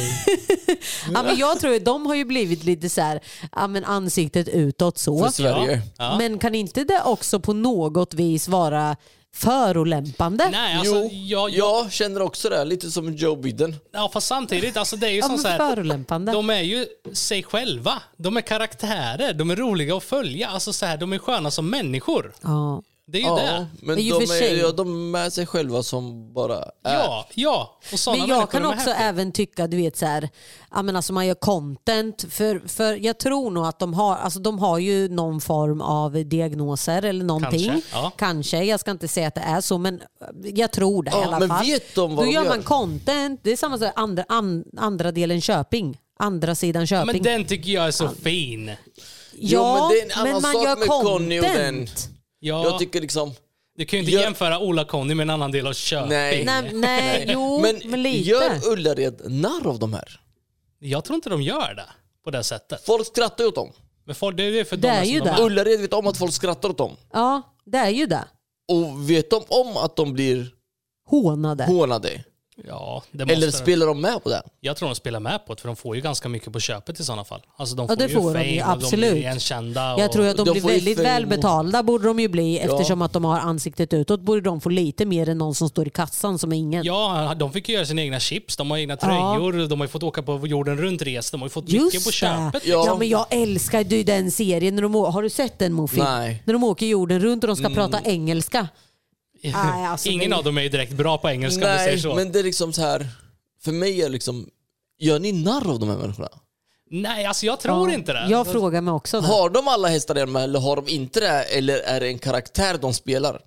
Ja, men jag tror att de har ju blivit lite så här, ja, men ansiktet utåt så. För Sverige. Ja. Men kan inte det också på något vis vara förolämpande? Nej, alltså, Jo, jag, jag, jag känner också det. Lite som Joe Biden. ja, fast samtidigt, alltså det är ju Ja, som men så här, förolämpande. de är ju sig själva. De är karaktärer, de är roliga att följa. Alltså så här, de är sköna som människor. Ja. Det är ju Ja, det. men Men ju de för är, sig- ja, de är sig själva som bara är. Ja, ja. Och såna Men människor, jag kan de är också happy. även tycka, du vet så här, ja, men alltså man gör content för, för jag tror nog att de har, alltså de har ju någon form av diagnoser eller någonting. Kanske, ja. Kanske, jag ska inte säga att det är så, men jag tror det Ja, i alla men fall. vet de vad Då de gör gör? man content, det är samma sak andra, an, andra delen Köping. Andra sidan Ja, Köping. men den tycker jag är så fin. ja, Jo, men det är en men annan man sak gör med Conny och den. content. Ja, Jag tycker liksom... du kan ju inte Gör- jämföra Ola Conny med en annan del av Köping. Nej. Nej, nej, jo, men, Men lite. gör Ullared narr av de här? Jag tror inte de gör det på det sättet. Folk skrattar ju åt dem. Men folk, det är ju för Det de är som ju de det. Ullared vet om att folk skrattar åt dem. Ja, det är ju det. Och vet de om att de blir Hånade. hånade? Ja, det måste Eller de. spelar de med på det? Jag tror de spelar med på det, för de får ju ganska mycket på köpet i sådana fall. Alltså de Ja, får det ju får de fame ju, och absolut. de blir igenkända. Och... Jag tror att de, De blir får ju väldigt fame och- välbetalda borde de ju bli, Ja. eftersom att de har ansiktet utåt borde de få lite mer än någon som står i kassan som är ingen. Ja, de fick ju göra sina egna chips, de har egna Ja. tröjor, de har ju fått åka på jorden runt res, de har ju fått mycket på Just det. köpet. Ja. Ja. men jag älskar ju den serien. När de, å- har du sett den, Mofi? Nej. När de åker jorden runt och de ska prata engelska. Nej, alltså, Ingen det- av dem är ju direkt bra på engelska om vi säger Nej, så. men det är liksom så här. För mig är det liksom, gör ni narr av de här människorna? Nej, alltså jag tror Ja, inte det. Jag frågar mig också det. Har de alla hästar hemma eller har de inte det? Eller är det en karaktär de spelar?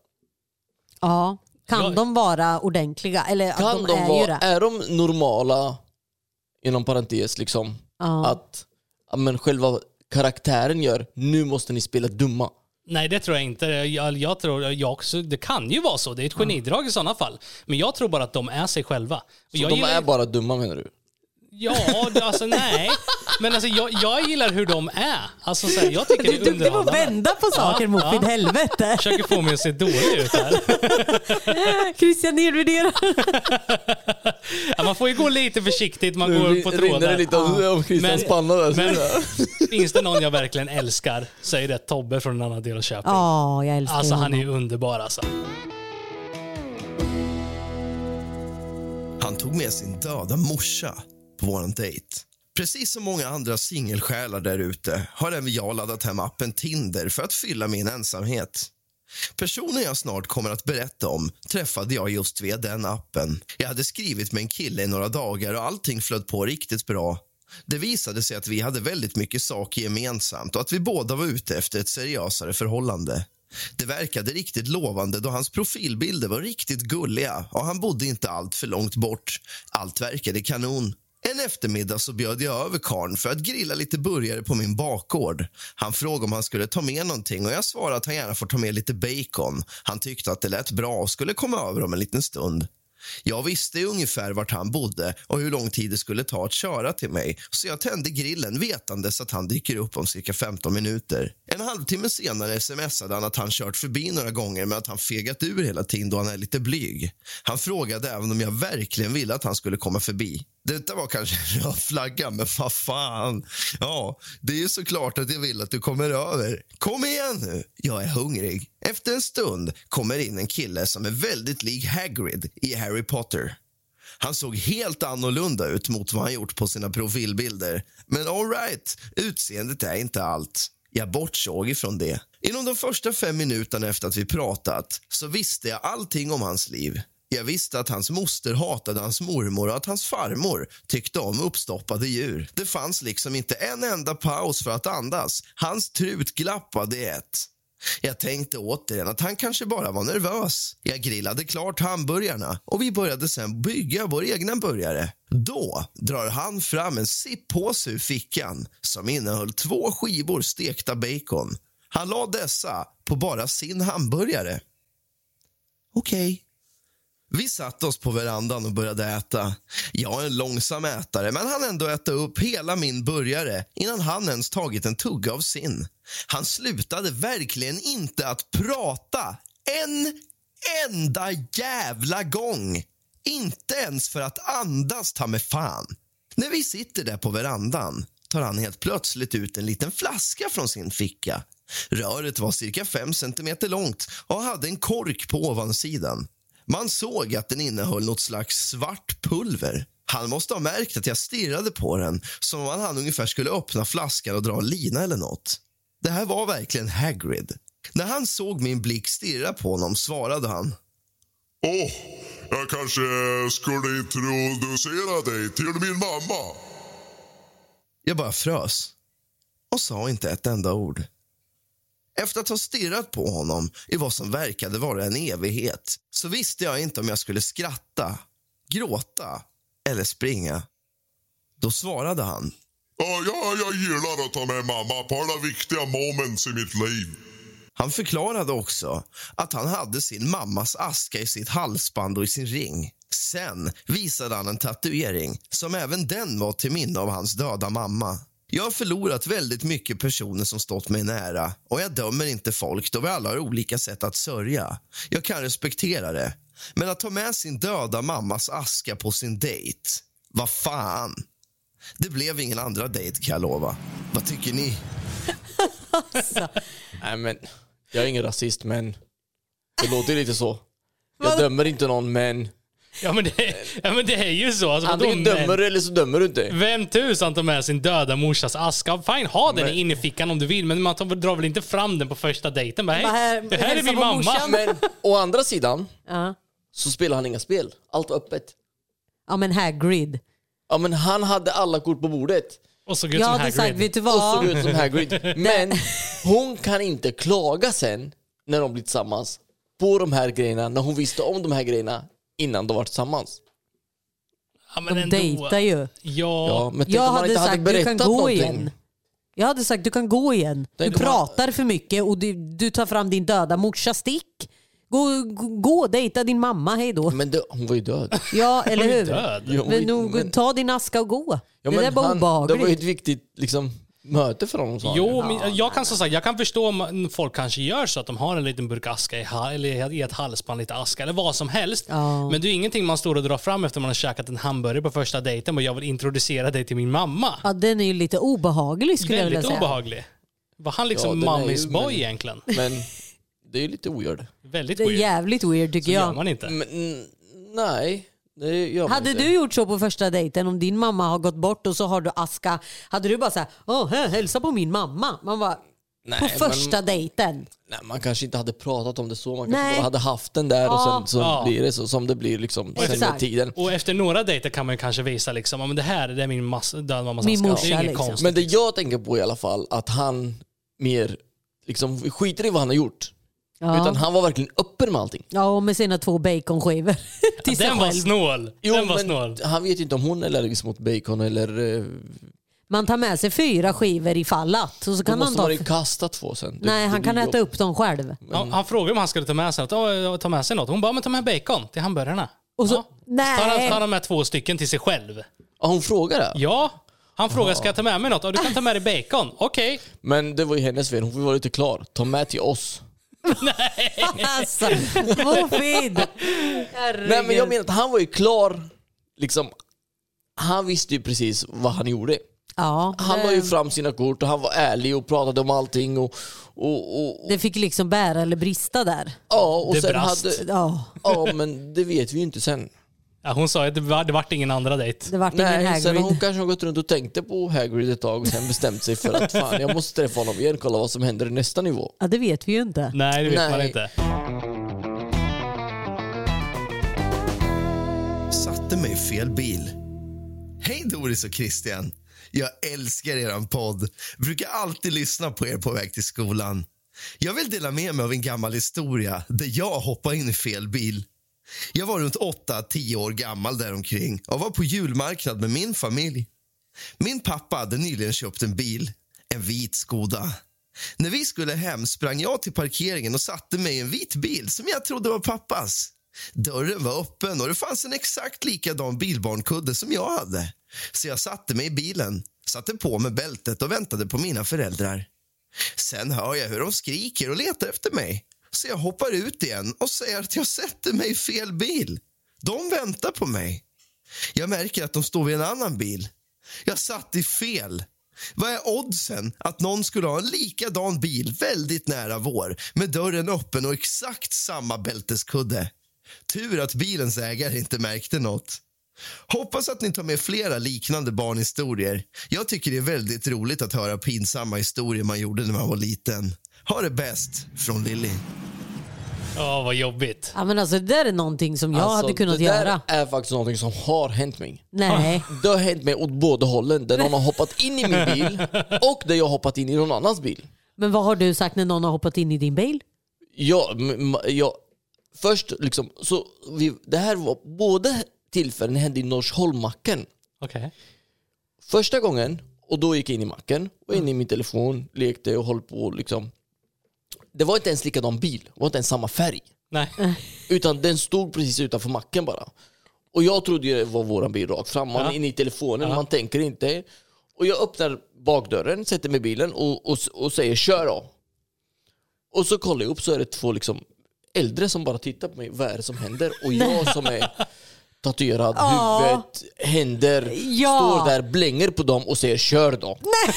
Ja. Kan Jag- de vara ordentliga? Eller Kan att de, de är vara, ju det. är de normala, inom parentes liksom, Ja. att ja, men själva karaktären gör, nu måste ni spela dumma? Nej, det tror jag inte. Jag, jag tror, jag också, det kan ju vara så. Det är ett genidrag i sådana fall. Men jag tror bara att de är sig själva. Och Så jag de gillar- är bara dumma menar du? Ja, det- alltså nej. Men alltså jag, jag gillar hur de är. Alltså så här, jag tycker Du det är är duktig på att underhållande. vända på saker, Mofi. ja. Helvete. Försöker få mig att se dålig ut här. Christian nedvärderar. Ja, man får ju gå lite försiktigt, man Nu går på rinner det trådar. lite om, om Christians Men- panna där. Men Men, finns det någon jag verkligen älskar så är det Tobbe från en annan del av Köping. Ja, jag älskar Alltså ju han är honom. ju underbar alltså. Han tog med sin döda morsa på våran dejt. Precis som många andra singelsjälar där ute har även jag laddat hem appen Tinder för att fylla min ensamhet. Personen jag snart kommer att berätta om träffade jag just via den appen. Jag hade skrivit med en kille i några dagar och allting flöt på riktigt bra. Det visade sig att vi hade väldigt mycket saker gemensamt och att vi båda var ute efter ett seriösare förhållande. Det verkade riktigt lovande då hans profilbilder var riktigt gulliga och han bodde inte allt för långt bort. Allt verkade kanon. En eftermiddag så bjöd jag över karln för att grilla lite burgare på min bakgård. Han frågade om han skulle ta med någonting och jag svarade att han gärna får ta med lite bacon. Han tyckte att det lät bra och skulle komma över om en liten stund. Jag visste ungefär vart han bodde och hur lång tid det skulle ta att köra till mig, så jag tände grillen vetandes att han dyker upp om cirka femton minuter. En halvtimme senare smsade han att han kört förbi några gånger men att han fegat ur hela tiden då han är lite blyg. Han frågade även om jag verkligen ville att han skulle komma förbi. Detta var kanske en röd flagga, men vad fan. Ja, det är ju såklart att jag vill att du kommer över. Kom igen nu, jag är hungrig. Efter en stund kommer in en kille som är väldigt lik Hagrid i Harry Potter. Han såg helt annorlunda ut mot vad han gjort på sina profilbilder. Men all right, utseendet är inte allt. Jag bortsåg ifrån det. Inom de första fem minuterna efter att vi pratat så visste jag allting om hans liv. Jag visste att hans moster hatade hans mormor och att hans farmor tyckte om uppstoppade djur. Det fanns liksom inte en enda paus för att andas. Hans trut glappade i ett. Jag tänkte återigen att han kanske bara var nervös. Jag grillade klart hamburgarna och vi började sen bygga vår egna burgare. Då drar han fram en sippåse ur fickan som innehöll två skivor stekta bacon. Han la dessa på bara sin hamburgare. Okej. Okay. Vi satt oss på verandan och började äta. Jag är en långsam ätare, men han ändå äta upp hela min burgare innan han ens tagit en tugga av sin. Han slutade verkligen inte att prata en enda jävla gång. Inte ens för att andas, ta med fan. När vi sitter där på verandan tar han helt plötsligt ut en liten flaska från sin ficka. Röret var cirka fem centimeter långt och hade en kork på ovansidan. Man såg att den innehöll något slags svart pulver. Han måste ha märkt att jag stirrade på den som om han ungefär skulle öppna flaskan och dra en lina eller något. Det här var verkligen Hagrid. När han såg min blick stirra på honom svarade han: Åh, oh, jag kanske skulle introducera dig till min mamma. Jag bara frös och sa inte ett enda ord. Efter att ha stirrat på honom i vad som verkade vara en evighet så visste jag inte om jag skulle skratta, gråta eller springa. Då svarade han: Ja, ja, jag gillar att ta med mamma på alla viktiga moments i mitt liv. Han förklarade också att han hade sin mammas aska i sitt halsband och i sin ring. Sen visade han en tatuering som även den var till minne av hans döda mamma. Jag har förlorat väldigt mycket personer som stått mig nära och jag dömer inte folk då vi alla har olika sätt att sörja. Jag kan respektera det. Men att ta med sin döda mammas aska på sin dejt, vad fan? Det blev ingen andra dejt kan jag lova. Vad tycker ni? alltså. Nej men, jag är ingen rasist men det låter lite så. Jag dömer inte någon men... Ja men det, ja, men det är ju så. Alltså, antingen dömer du eller så dömer du inte. Vem tusan tar med sin döda morsas aska? Fine, ha den men... inne i fickan om du vill. Men man tar, drar väl inte fram den på första dejten. Bara, hey, det här är min mamma. Morsan. Men å andra sidan uh. så spelar han inga spel. Allt var öppet. Ja men Hagrid. Ja men han hade alla kort på bordet. Och såg ut som Hagrid. Sagt, vet du vad? Och såg ut som Hagrid. Men hon kan inte klaga sen när de blir tillsammans på de här grejerna. När hon visste om de här grejerna innan de var tillsammans. Ja, men de ändå. dejtar ju. Ja. ja men jag hade sagt hade du kan gå någonting. igen. Jag hade sagt du kan gå igen. Tänk du pratar man... för mycket och du, du tar fram din döda morsa stick. Gå, gå, gå dejta din mamma, hej då. Men det, hon var ju död. Ja, eller hur? Död. Ja, men, nog, men... Ta din aska och gå. Ja, det där var obehagligt. Det var ju ett viktigt liksom möte för honom. Jo, men ja, jag kan så sagt, jag kan förstå om folk kanske gör så att de har en liten burk aska i, eller i ett halsband, lite aska eller vad som helst. Ja. Men det är ingenting man står och drar fram efter man har käkat en hamburgare på första dejten och jag vill introducera dig till min mamma. Ja, den är ju lite obehaglig skulle väldigt jag vilja säga. obehaglig. Var han liksom ja, mammys boy men, egentligen? Men det är ju lite weird. Väldigt det är weird. jävligt weird tycker så jag. Så gör man inte. Men, nej. Hade inte. du gjort så på första dejten om din mamma har gått bort och så har du aska, hade du bara så här, åh, hälsa på min mamma. Man bara, nej, på första men, dejten. Nej, man kanske inte hade pratat om det så. Man kanske bara hade haft den där ja. och sen så ja. blir det så som det blir liksom sen med tiden. Och efter några dejter kan man kanske visa liksom, men det här det är min massa, död mammas min aska. morsa, det är inget liksom. konstigt. Men det jag tänker på i alla fall att han mer liksom skiter i vad han har gjort. Ja. Utan han var verkligen öppen med allting. Ja, och med sina två baconskivor. Till sig Den var själv. snål. Jo, Den var men snål. han vet inte om hon är allergisk mot bacon eller... eh, Man tar med sig fyra skivor i fallat. Och så Då kan han måste ta... man ju kasta två sen. Det- Nej, det han blir kan äta jobb. upp dem själv. Han, han frågade om han skulle ta med sig något. Åh, ta med sig något. Hon bara, men ta med bacon till hamburgarna. Och så... Ja. Nej. Tar han, tar han med två stycken till sig själv. Ja, hon frågar det. Ja. Han frågar, ska jag ta med mig något? Och du kan ta med dig bacon. Okej. Men det var ju hennes fel. Hon får vara lite klar. Ta med till oss. Alltså, vad fint. Nej, men jag menar att han var ju klar. Liksom, han visste ju precis vad han gjorde. Ja, Han det, la ju fram sina kort och han var ärlig och pratade om allting. Och, och, och, och, det fick liksom bära eller brista där. ja, och Det sen brast. hade... Ja, Ja, men det vet vi ju inte sen. Ja, hon sa att det var, det vart ingen andra dejt. det vart ingen Nej, sen Hagrid. har hon kanske gått runt och tänkte på Hagrid ett tag och sen bestämt sig för att fan, jag måste träffa honom igen, kolla vad som händer i nästa nivå. Ja, det vet vi ju inte. Nej, det vet Nej. man inte. Satte mig i fel bil. Hej Doris och Christian. Jag älskar eran podd. Brukar alltid lyssna på er på väg till skolan. Jag vill dela med mig av en gammal historia där jag hoppade in i fel bil. Jag var runt åtta tio år gammal däromkring och var på julmarknad med min familj. Min pappa hade nyligen köpt en bil, en vit Skoda. När vi skulle hem sprang jag till parkeringen och satte mig i en vit bil som jag trodde var pappas. Dörren var öppen och det fanns en exakt likadan bilbarnkudde som jag hade. Så jag satte mig i bilen, satte på mig bältet och väntade på mina föräldrar. Sen hör jag hur de skriker och letar efter mig. Så jag hoppar ut igen och säger att jag sätter mig i fel bil. De väntar på mig. Jag märker att de står vid en annan bil. Jag satt i fel. Vad är oddsen att någon skulle ha en likadan bil väldigt nära vår med dörren öppen och exakt samma bälteskudde? Tur att bilens ägare inte märkte något. Hoppas att ni tar med flera liknande barnhistorier. Jag tycker det är väldigt roligt att höra pinsamma historier man gjorde när man var liten. Ha det bäst, från Lilly. Ja, vad jobbigt. Ja, men alltså, det där är någonting som jag Alltså, hade kunnat det där göra. är faktiskt någonting som har hänt mig. Nej. Det har hänt mig åt båda hållen. Där någon har hoppat in i min bil och där jag har hoppat in i någon annans bil. Men vad har du sagt när någon har hoppat in i din bil? Ja, m- jag, först liksom, så vi, det här var båda tillfällen hände i Norsholm-macken. Okej. Första gången, och då gick jag in i macken och in i min telefon, lekte och höll på liksom. Det var inte ens likadan bil, det var inte ens samma färg. Nej. Utan den stod precis utanför macken bara. Och jag trodde ju det var våran bil rakt fram. Man är Ja. inne i telefonen, Ja. man tänker inte. Och jag öppnar bakdörren, sätter mig i bilen och, och, och säger kör då. Och så kollar jag upp så är det två liksom äldre som bara tittar på mig. Vad är det som händer? Och jag som är tatuerad, Ja. huvudet, händer, Ja. står där, blänger på dem och säger kör då.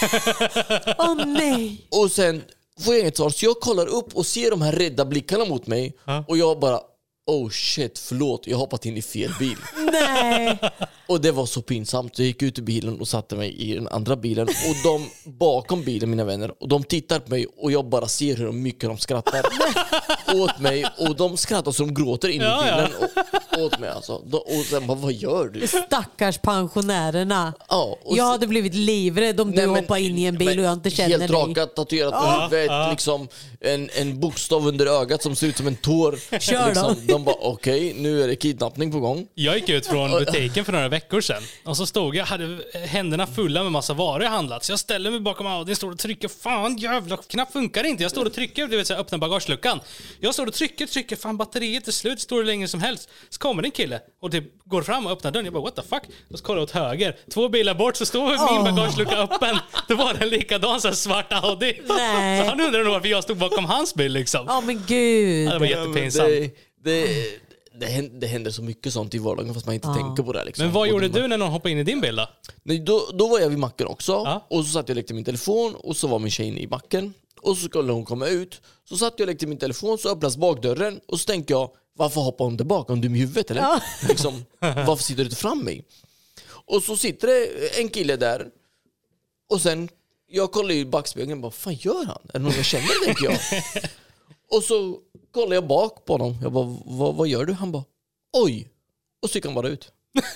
Åh oh, nej. Och sen får jag inget svar, så jag kollar upp och ser de här rädda blickarna mot mig. Ja. Och jag bara, oh shit, förlåt, jag har hoppat in i fel bil. Nej. Och det var så pinsamt. Jag gick ut ur bilen och satte mig i den andra bilen. Och de bakom bilen, mina vänner, och de tittar på mig och jag bara ser hur mycket de skrattar åt mig. Och de skrattar så de gråter in i Ja, ja. bilen och, åt mig alltså. De, och sen bara, vad gör du? Stackars pensionärerna. Ja, och Jag så- hade blivit livrädd om Nej, du men- hoppar in i en bil men och jag inte känner helt dig. rakat, tatuerat på Ja, huvudet, ja. liksom en, en bokstav under ögat som ser ut som en tår. Kör då. liksom, de bara, okej, nu är det kidnappning på gång. Jag gick ut från butiken för några veckor sedan och så stod jag, hade händerna fulla med massa varor jag handlat. Så jag ställer mig bakom Audin, står och trycker, fan jävla knapp funkar inte. Jag står och trycker, du vet så jag öppnar bagageluckan. Jag står och trycker, trycker, fan batteriet är slut, står det länge som helst. Så kommer det en kille och typ går fram och öppnar dörren. Jag bara, what the fuck? Och så kollar jag åt höger. Två bilar bort så står min bagagelucka öppen. Då var det en likadan så här svart Audi. Nej. Så han undrar nog varför jag stod bakom hans bil liksom. Ja men gud. Ja, det var jättepinsamt. Det, det, det, händer, det händer så mycket sånt i vardagen fast man inte tänker på det. Liksom. Men vad Och gjorde det- du när någon hoppade in i din bil då? Nej, då, då var jag vid macken också. Ja. Och så satt jag och lekte med min telefon. Och så var min tjej inne i macken. Och så skulle hon komma ut. Så satt jag och lekte med min telefon. Så öppnas bakdörren. Och så tänker jag, varför hoppar hon där bak? Är hon dum i huvudet eller? Ja. Liksom, varför sitter du inte fram mig? Och så sitter det en kille där. Och sen, jag kollar i backspegeln. Vad fan gör han? Är det någon jag känner, tänker jag. Och så kollar jag bak på honom. Jag bara, vad, vad gör du? Han bara, oj. Och så gick han bara ut.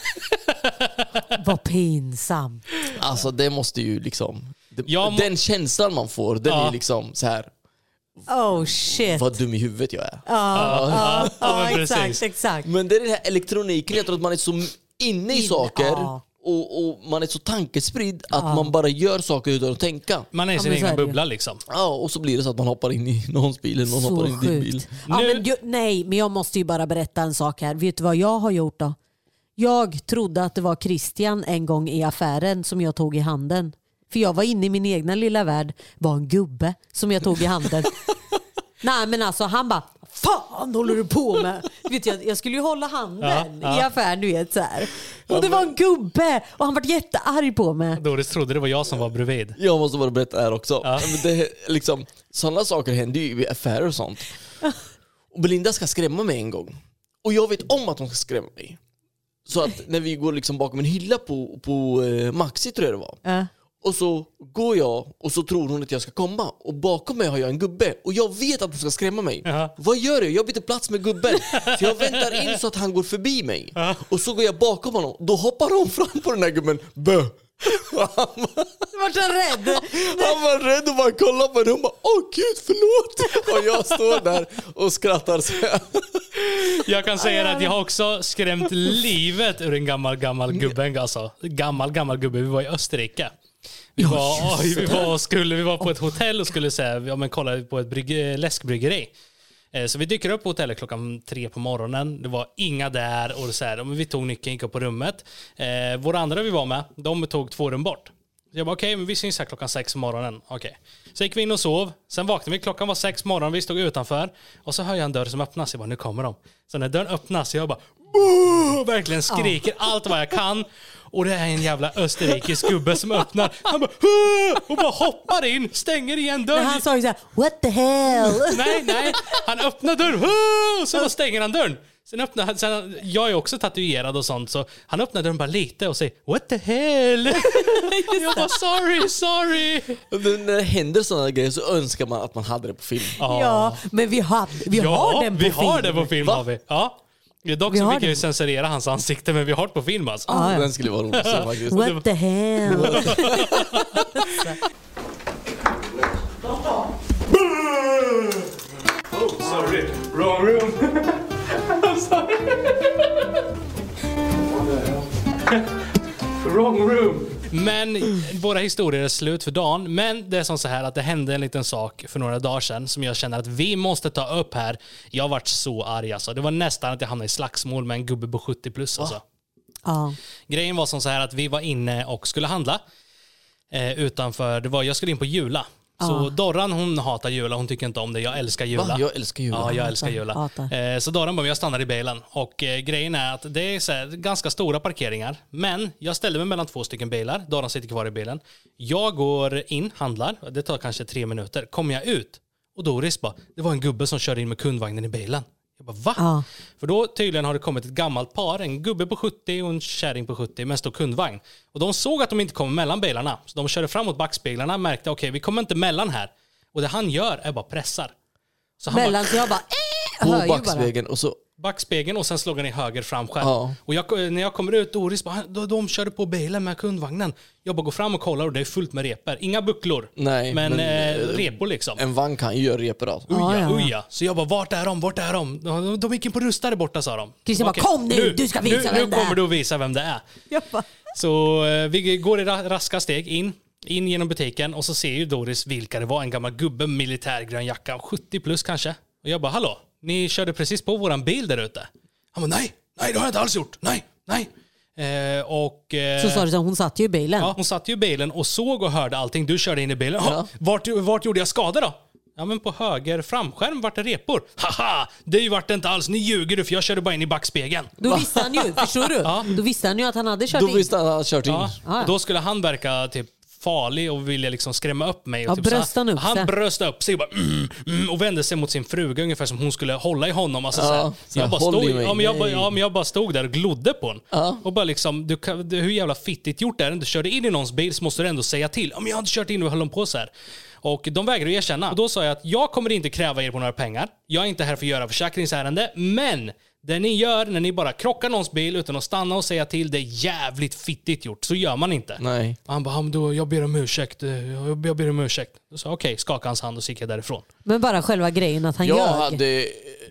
Vad pinsamt. Alltså det måste ju liksom det, Jag må- den känslan man får, den Ja. är liksom så här. Oh shit. vad dum i huvudet jag är. Ja, ja, ja, men exakt, precis. exakt. Men det är den här elektroniken, jag tror att man är så inne i In- saker ja. och, och man är så tankespridd att man bara gör saker utan att tänka. Man är i Ja, sin men så egen är det ju. bubbla liksom. Ja, och så blir det så att man hoppar in i någons bil eller någon Så hoppar in i din bil. sjukt. Ja, Nu- men ju, nej, men jag måste ju bara berätta en sak här. Vet du vad jag har gjort då? Jag trodde att det var Christian en gång i affären som jag tog i handen. För jag var inne i min egna lilla värld. Var en gubbe som jag tog i handen. Nej men alltså han bara, fan håller du på med? Vet jag, jag skulle ju hålla handen Ja, ja. i affären, du vet så här. Och det var en gubbe och han var jättearg på mig. Doris trodde det var jag som var bredvid. Jag måste bara berätta här också. Ja. Men det, är liksom, sådana saker händer ju i affärer och sånt. Och Belinda ska skrämma mig en gång. Och jag vet om att hon ska skrämma mig. Så att när vi går liksom bakom en hylla på, på eh, Maxi tror jag det var. Ja. Och så går jag och så tror hon att jag ska komma. Och bakom mig har jag en gubbe. Och jag vet att hon ska skrämma mig. Ja. Vad gör jag? Jag byter plats med gubben. Så jag väntar in så att han går förbi mig. Ja. Och så går jag bakom honom. Då hoppar hon fram på den här gubben. Bö! Vart han rädd? Han var rädd och bara kollade på henne och bara åh gud förlåt. Och jag står där och skrattar så jag. Jag kan säga att jag har också skrämt livet ur en gammal, gammal gubbe. Alltså. Gammal, gammal gubbe. Vi var i Österrike. Vi var, oj, vi var, och skulle, vi var på ett hotell och skulle säga, ja, men kolla på ett brygg, läskbryggeri. Eh, Så vi dyker upp på hotellet klockan tre på morgonen. Det var inga där och så här, men vi tog nyckeln, gick upp på rummet. Eh, våra andra vi var med, de tog två rum bort. Jag bara okej, okay, men vi syns här klockan sex på morgonen. Okej. Okay. Så gick vi in och sov. Sen vaknade vi, klockan var sex på morgonen, vi stod utanför. Och så hör jag en dörr som öppnas. Jag bara, nu kommer de. Så när dörren öppnas, jag bara Boo! Verkligen skriker allt vad jag kan. Och det är en jävla österrikisk gubbe som öppnar. Han bara Hå! Och bara hoppar in, stänger igen dörren. Men han sa ju såhär, what the hell? Nej, nej. Han öppnar dörren. Hå! Och så stänger han dörren. Sen öppnar han, sen, jag är också tatuerad och sånt, så han öppnar dörren bara lite och säger what the hell? Jag bara sorry, sorry. När det händer sådana grejer så önskar man att man hade det på film. Ja, men vi, hade, vi ja, har den på vi film. har det på film. Har vi. Ja. Dock Vi så har fick jag ju det. censurera hans ansikte, men vi har det på film alltså. Ja, ja. Den skulle vara rolig att se faktiskt. What the hell? Oh, sorry. Wrong room. I'm sorry. Wrong room. Men våra historier är slut för dagen. Men det är som så här att det hände en liten sak för några dagar sedan som jag känner att vi måste ta upp här. Jag har varit så arg alltså. Det var nästan att jag hamnade i slagsmål med en gubbe på sjuttio plus alltså. Ja. Grejen var som så här att vi var inne och skulle handla eh, utanför, det var, jag skulle in på Jula. Så Ja. Dorran hon hatar Jula, hon tycker inte om det. Jag älskar Jula. Va? Jag älskar Jula. Ja, jag Hatar, älskar Jula. hatar. Eh, så Dorran bara, jag stannar i bilen. Och eh, grejen är att det är så här, ganska stora parkeringar. Men jag ställer mig mellan två stycken bilar. Dorran sitter kvar i bilen. Jag går in, handlar. Det tar kanske tre minuter. Kommer jag ut och Doris bara, det var en gubbe som körde in med kundvagnen i bilen. Jag bara, va? Ja. För då tydligen har det kommit ett gammalt par, en gubbe på sjuttio och en kärring på sjuttio med en stor kundvagn. Och de såg att de inte kommer mellan bilarna. Så de körde fram mot backspeglarna, märkte okej, okay, vi kommer inte mellan här. Och det han gör är bara pressar. Så han Mellan bara, så jag bara, äh, hör På ju bara. backspegeln och så backspegeln och sen slog han i höger framskärm. Ja. Och jag, när jag kommer ut, Doris bara, de, de körde på bilen med kundvagnen. Jag bara går fram och kollar och det är fullt med repor. Inga bucklor, Nej, men, men, eh, eh, repor liksom. en vagn kan ju göra repor alltså. Uja, Ja, ja, ja. uja. Så jag bara, vart är de? Vart är de? De, de gick in på rustare borta, sa de. Christian bara, Okej, kom nu, du ska visa nu, vem nu det är. kommer du att visa vem det är. Jag bara, Så eh, vi går i ra- raska steg in, in genom butiken och så ser ju Doris vilka det var. En gammal gubbe med militärgrön jacka, sjuttio plus kanske. Och jag bara, hallå, ni körde precis på våran bil där ute. Han bara, nej, nej det har jag inte alls gjort. Nej, nej. Eh, och, eh, så sa du så, hon satt ju i bilen. ja, hon satt ju i bilen och såg och hörde allting. Du körde in i bilen. Ja. Ja. Vart, vart gjorde jag skada då? Ja, men på höger framskärm vart det repor. Haha, det vart det inte alls. Ni ljuger du för jag körde bara in i backspegeln. Då visste han ju, förstår du? Ja. Då visste han ju att han hade kört Då in. visste han att han hade kört in. Ja. ja. Och då skulle han verka typ farlig och ville liksom skrämma upp mig. Och Ja, typ bröst så han här, upp han sig. bröstade upp sig och, bara, mm, mm, och vände sig mot sin fruga ungefär som hon skulle hålla i honom. Alltså, Ja, så här. så jag, här, bara håll stod, i mig. ja, men jag, bara, Nej. ja, men jag bara stod där och glodde på honom. Ja. Och bara liksom, du, kan- du, hur jävla fittigt gjort är det? Du körde in i någons bil så måste du ändå säga till. Ja, men jag har inte kört in och höll på så här. Och de vägrade erkänna. Och då sa jag att jag kommer inte kräva er på några pengar. Jag är inte här för att göra försäkringsärende. Men Det ni gör när ni bara krockar någons bil utan att stanna och säga till, det är jävligt fittigt gjort. Så gör man inte. Nej. Och han bara, ah, men då, jag ber om ursäkt. Jag, jag ber om ursäkt. Då sa okej, okay, skaka hans hand och så gick jag därifrån. Men bara själva grejen att han jag ljög. Jag hade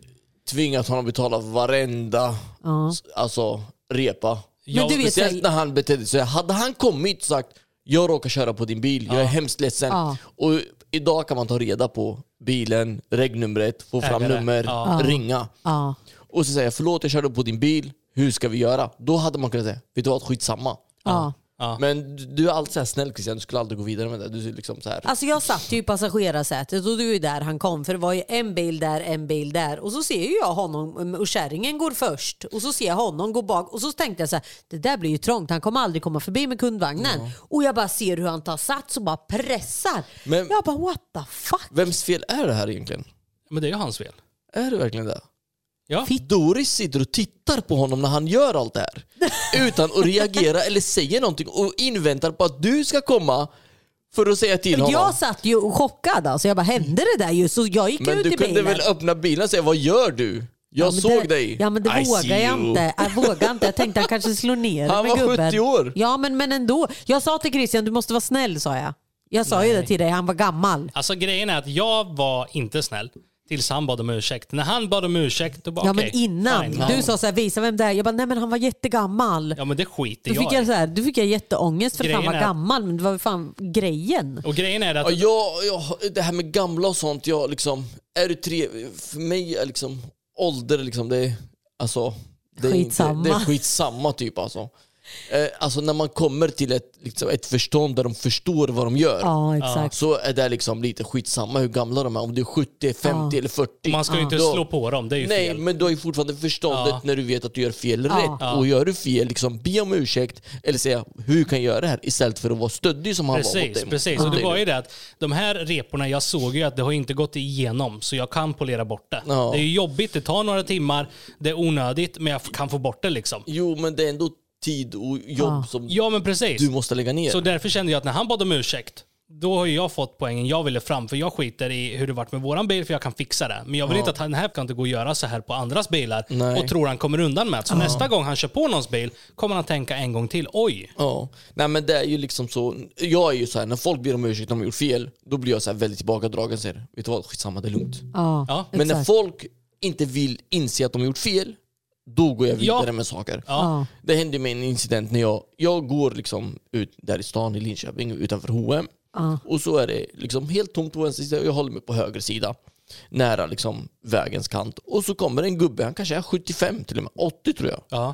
tvingat honom att betala varenda uh. alltså, repa. Men du vet, speciellt jag... när han betedde sig. Hade han kommit och sagt, jag råkar köra på din bil, jag är uh. hemskt ledsen. Uh. Och idag kan man ta reda på bilen, regnumret, få fram Ägare. nummer, uh. ringa. Uh. Och så säger jag, förlåt jag körde på din bil, hur ska vi göra? Då hade man kunnat säga, vet du vad, skitsamma. Ja. Ja. Men du är alltid så här snäll Christian, du skulle aldrig gå vidare med det. Du är liksom så här. Alltså jag satt ju i passagerarsätet och du är där han kom, för det var ju en bil där, en bil där, och så ser ju jag honom och kärringen går först och så ser jag honom gå bak och så tänkte jag så här, det där blir ju trångt, han kommer aldrig komma förbi med kundvagnen. Ja. Och jag bara ser hur han tar sats och bara pressar. Men jag bara, what the fuck? Vems fel är det här egentligen? Men det är ju hans fel. Är det verkligen det? Ja. Doris sitter och tittar på honom när han gör allt det här utan att reagera eller säga någonting och inväntar på att du ska komma för att säga till honom. Jag satt ju chockad, alltså. Jag bara, hände det där just? Så jag gick men ut i bilen. Men du kunde väl öppna bilen och säga, vad gör du? Jag ja, såg det, dig. Ja men det I vågar jag inte. Jag vågar inte. Jag tänkte han kanske slår ner han med var gubben. sjuttio år. Ja men, men ändå. Jag sa till Christian, du måste vara snäll, sa jag. Jag sa Nej. ju det till dig, han var gammal. Alltså grejen är att jag var inte snäll. Tills han bad om ursäkt. När han bad om ursäkt då bara ja, okej. Okay, men innan. Fine. Du sa så här, visa vem det är. Jag bara, nej men han var jättegammal. Ja men det skiter då jag fick jag så här, då fick jag jätteångest för att han var är... gammal. Men det var fan grejen. Och grejen är att... Ja, ja, det här med gamla och sånt, jag liksom... Är du tre... För mig är liksom... Ålder liksom, det är... Alltså... Det är, skitsamma. Inte, det är skitsamma typ alltså. Eh, alltså när man kommer till ett, liksom, ett förstånd där de förstår vad de gör, ja, exakt. så är det liksom lite skitsamma hur gamla de är. Om det är sjuttio, femtio ja. eller fyrtio. Man ska ju ja. inte då, slå på dem, det är ju nej, fel. men du har ju fortfarande förståndet ja. när du vet att du gör fel ja. rätt. Ja. Och gör du fel, liksom, be om ursäkt eller säga hur kan jag göra det här istället för att vara stöddig som han precis, var mot dig. Precis, ja. och det var ju det att de här reporna, jag såg ju att det har inte gått igenom så jag kan polera bort det. Ja. Det är ju jobbigt, det tar några timmar, det är onödigt, men jag kan få bort det liksom. Jo, men det är ändå tid och jobb ah. som ja, men precis. du måste lägga ner. Så därför kände jag att när han bad om ursäkt, då har jag fått poängen jag ville fram. För jag skiter i hur det varit med våran bil, för jag kan fixa det. Men jag vill ah. inte att han här kan inte gå och göra så här på andras bilar. Nej. Och tror han kommer undan med. Så ah. nästa gång han kör på någons bil kommer han tänka en gång till. Oj. Ja, ah. nej men det är ju liksom så. Jag är ju så här, när folk ber om ursäkt om de har gjort fel, då blir jag så här väldigt tillbakadragen och säger, vet du vad, skitsamma, det är lugnt. Ah. Ja. Men exakt. När folk inte vill inse att de har gjort fel, då går jag vidare ja. med saker. Ja. Det hände med en incident när jag, jag går liksom ut där i stan i Linköping utanför H och M. Ja. Och så är det liksom helt tomt på vänster sida och jag håller mig på höger sida. Nära liksom vägens kant. Och så kommer en gubbe, han kanske är sjuttiofem till och med, åttio tror jag. Ja.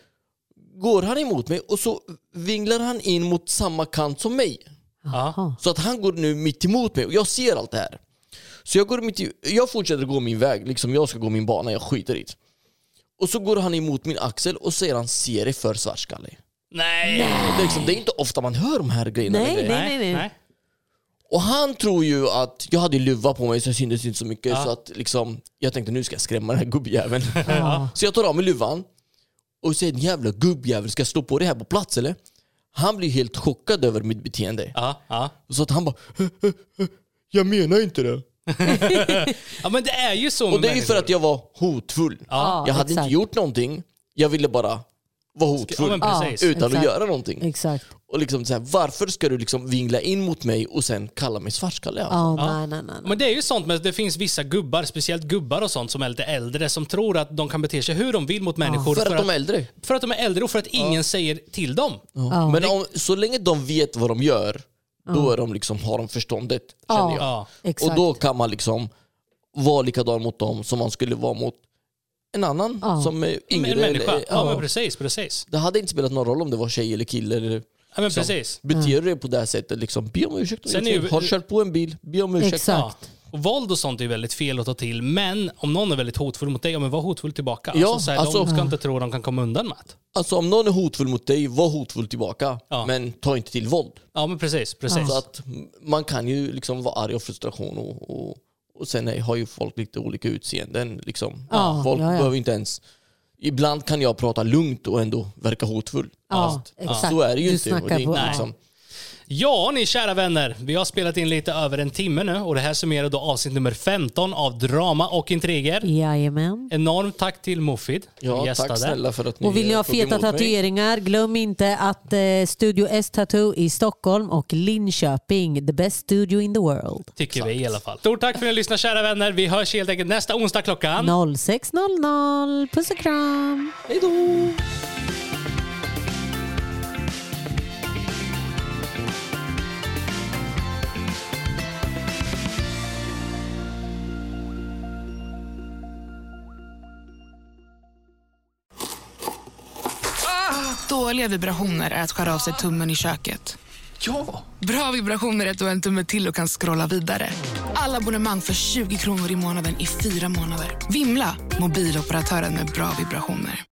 Går han emot mig och så vinglar han in mot samma kant som mig. Ja. Så att han går nu mitt emot mig och jag ser allt det här. Så jag, går mitt i, jag fortsätter gå min väg, liksom jag ska gå min bana, jag skiter i det. Och så går han emot min axel och säger han ser dig för svartskallig. Nej. Det är, liksom, det är inte ofta man hör de här grejerna. Nej, nej, nej, nej, nej. Och han tror ju att jag hade luva på mig så jag syntes inte så mycket. Ja. Så att liksom, jag tänkte nu ska jag skrämma den här gubbjäveln. Ja. Så jag tar av mig luvan och säger en jävla gubbjävel, ska jag slå på det här på plats eller? Han blir helt chockad över mitt beteende. Ja, ja. Så att han bara, jag menar inte det. Ja men det är ju så. Och det är ju för att jag var hotfull. Ja, jag hade exakt. inte gjort någonting. Jag ville bara vara hotfull ja, utan exakt. att göra någonting. Exakt. Och liksom så här, varför ska du liksom vingla in mot mig och sen kalla mig svartskalle? Alltså? Oh, ja. nej, nej, nej. Men det är ju sånt, men det finns vissa gubbar, speciellt gubbar och sånt som är lite äldre, som tror att de kan bete sig hur de vill mot människor. För att, för att de är äldre. För att de är äldre och för att ingen ja. säger till dem. Ja. Men om, så länge de vet vad de gör, då är de liksom, har de förståndet, ja. känner jag. Ja. Och då kan man liksom vara likadan mot dem som man skulle vara mot en annan ja. som är yngre. En människa. Eller, ja, men precis, precis. Det hade inte spelat någon roll om det var tjej eller kille. Eller, ja, men liksom, precis. beter du dig på det här sättet, liksom, be om ursäkt. Sen ju, har du kört på en bil, be om ursäkt. Exakt. Ja. Och våld och sånt är väldigt fel att ta till. Men om någon är väldigt hotfull mot dig, ja, men var hotfull tillbaka. Ja, alltså, så här, alltså, de ska inte tro att de kan komma undan med det. Alltså om någon är hotfull mot dig, var hotfull tillbaka. Ja. Men ta inte till våld. Ja, men precis. precis. Så att man kan ju liksom vara arg och frustration och, och, och sen är, har ju folk lite olika utseenden. Liksom. Ja, folk ja, ja. behöver inte ens... Ibland kan jag prata lugnt och ändå verka hotfull. Ja, exakt. Så är det ju du inte. Och det är på, liksom, Ja, ni kära vänner. Vi har spelat in lite över en timme nu och det här summerar då avsnitt nummer femton av Drama och intriger. Jajamän. Enormt tack till Mufid. Ja, tack snälla för att ni Och vill ni ha tog feta emot mig. tatueringar, glöm inte att eh, Studio S Tattoo i Stockholm och Linköping, the best studio in the world. Tycker vi i alla fall. Stort tack för att ni lyssnar, kära vänner. Vi hörs helt enkelt nästa onsdag klockan noll sex noll noll. Puss och kram. Hej då! Dåliga vibrationer är att skära av sig tummen i köket. Ja! Bra vibrationer är att du har en tumme till och kan scrolla vidare. Alla abonnemang för tjugo kronor i månaden i fyra månader. Vimla! Mobiloperatören med bra vibrationer.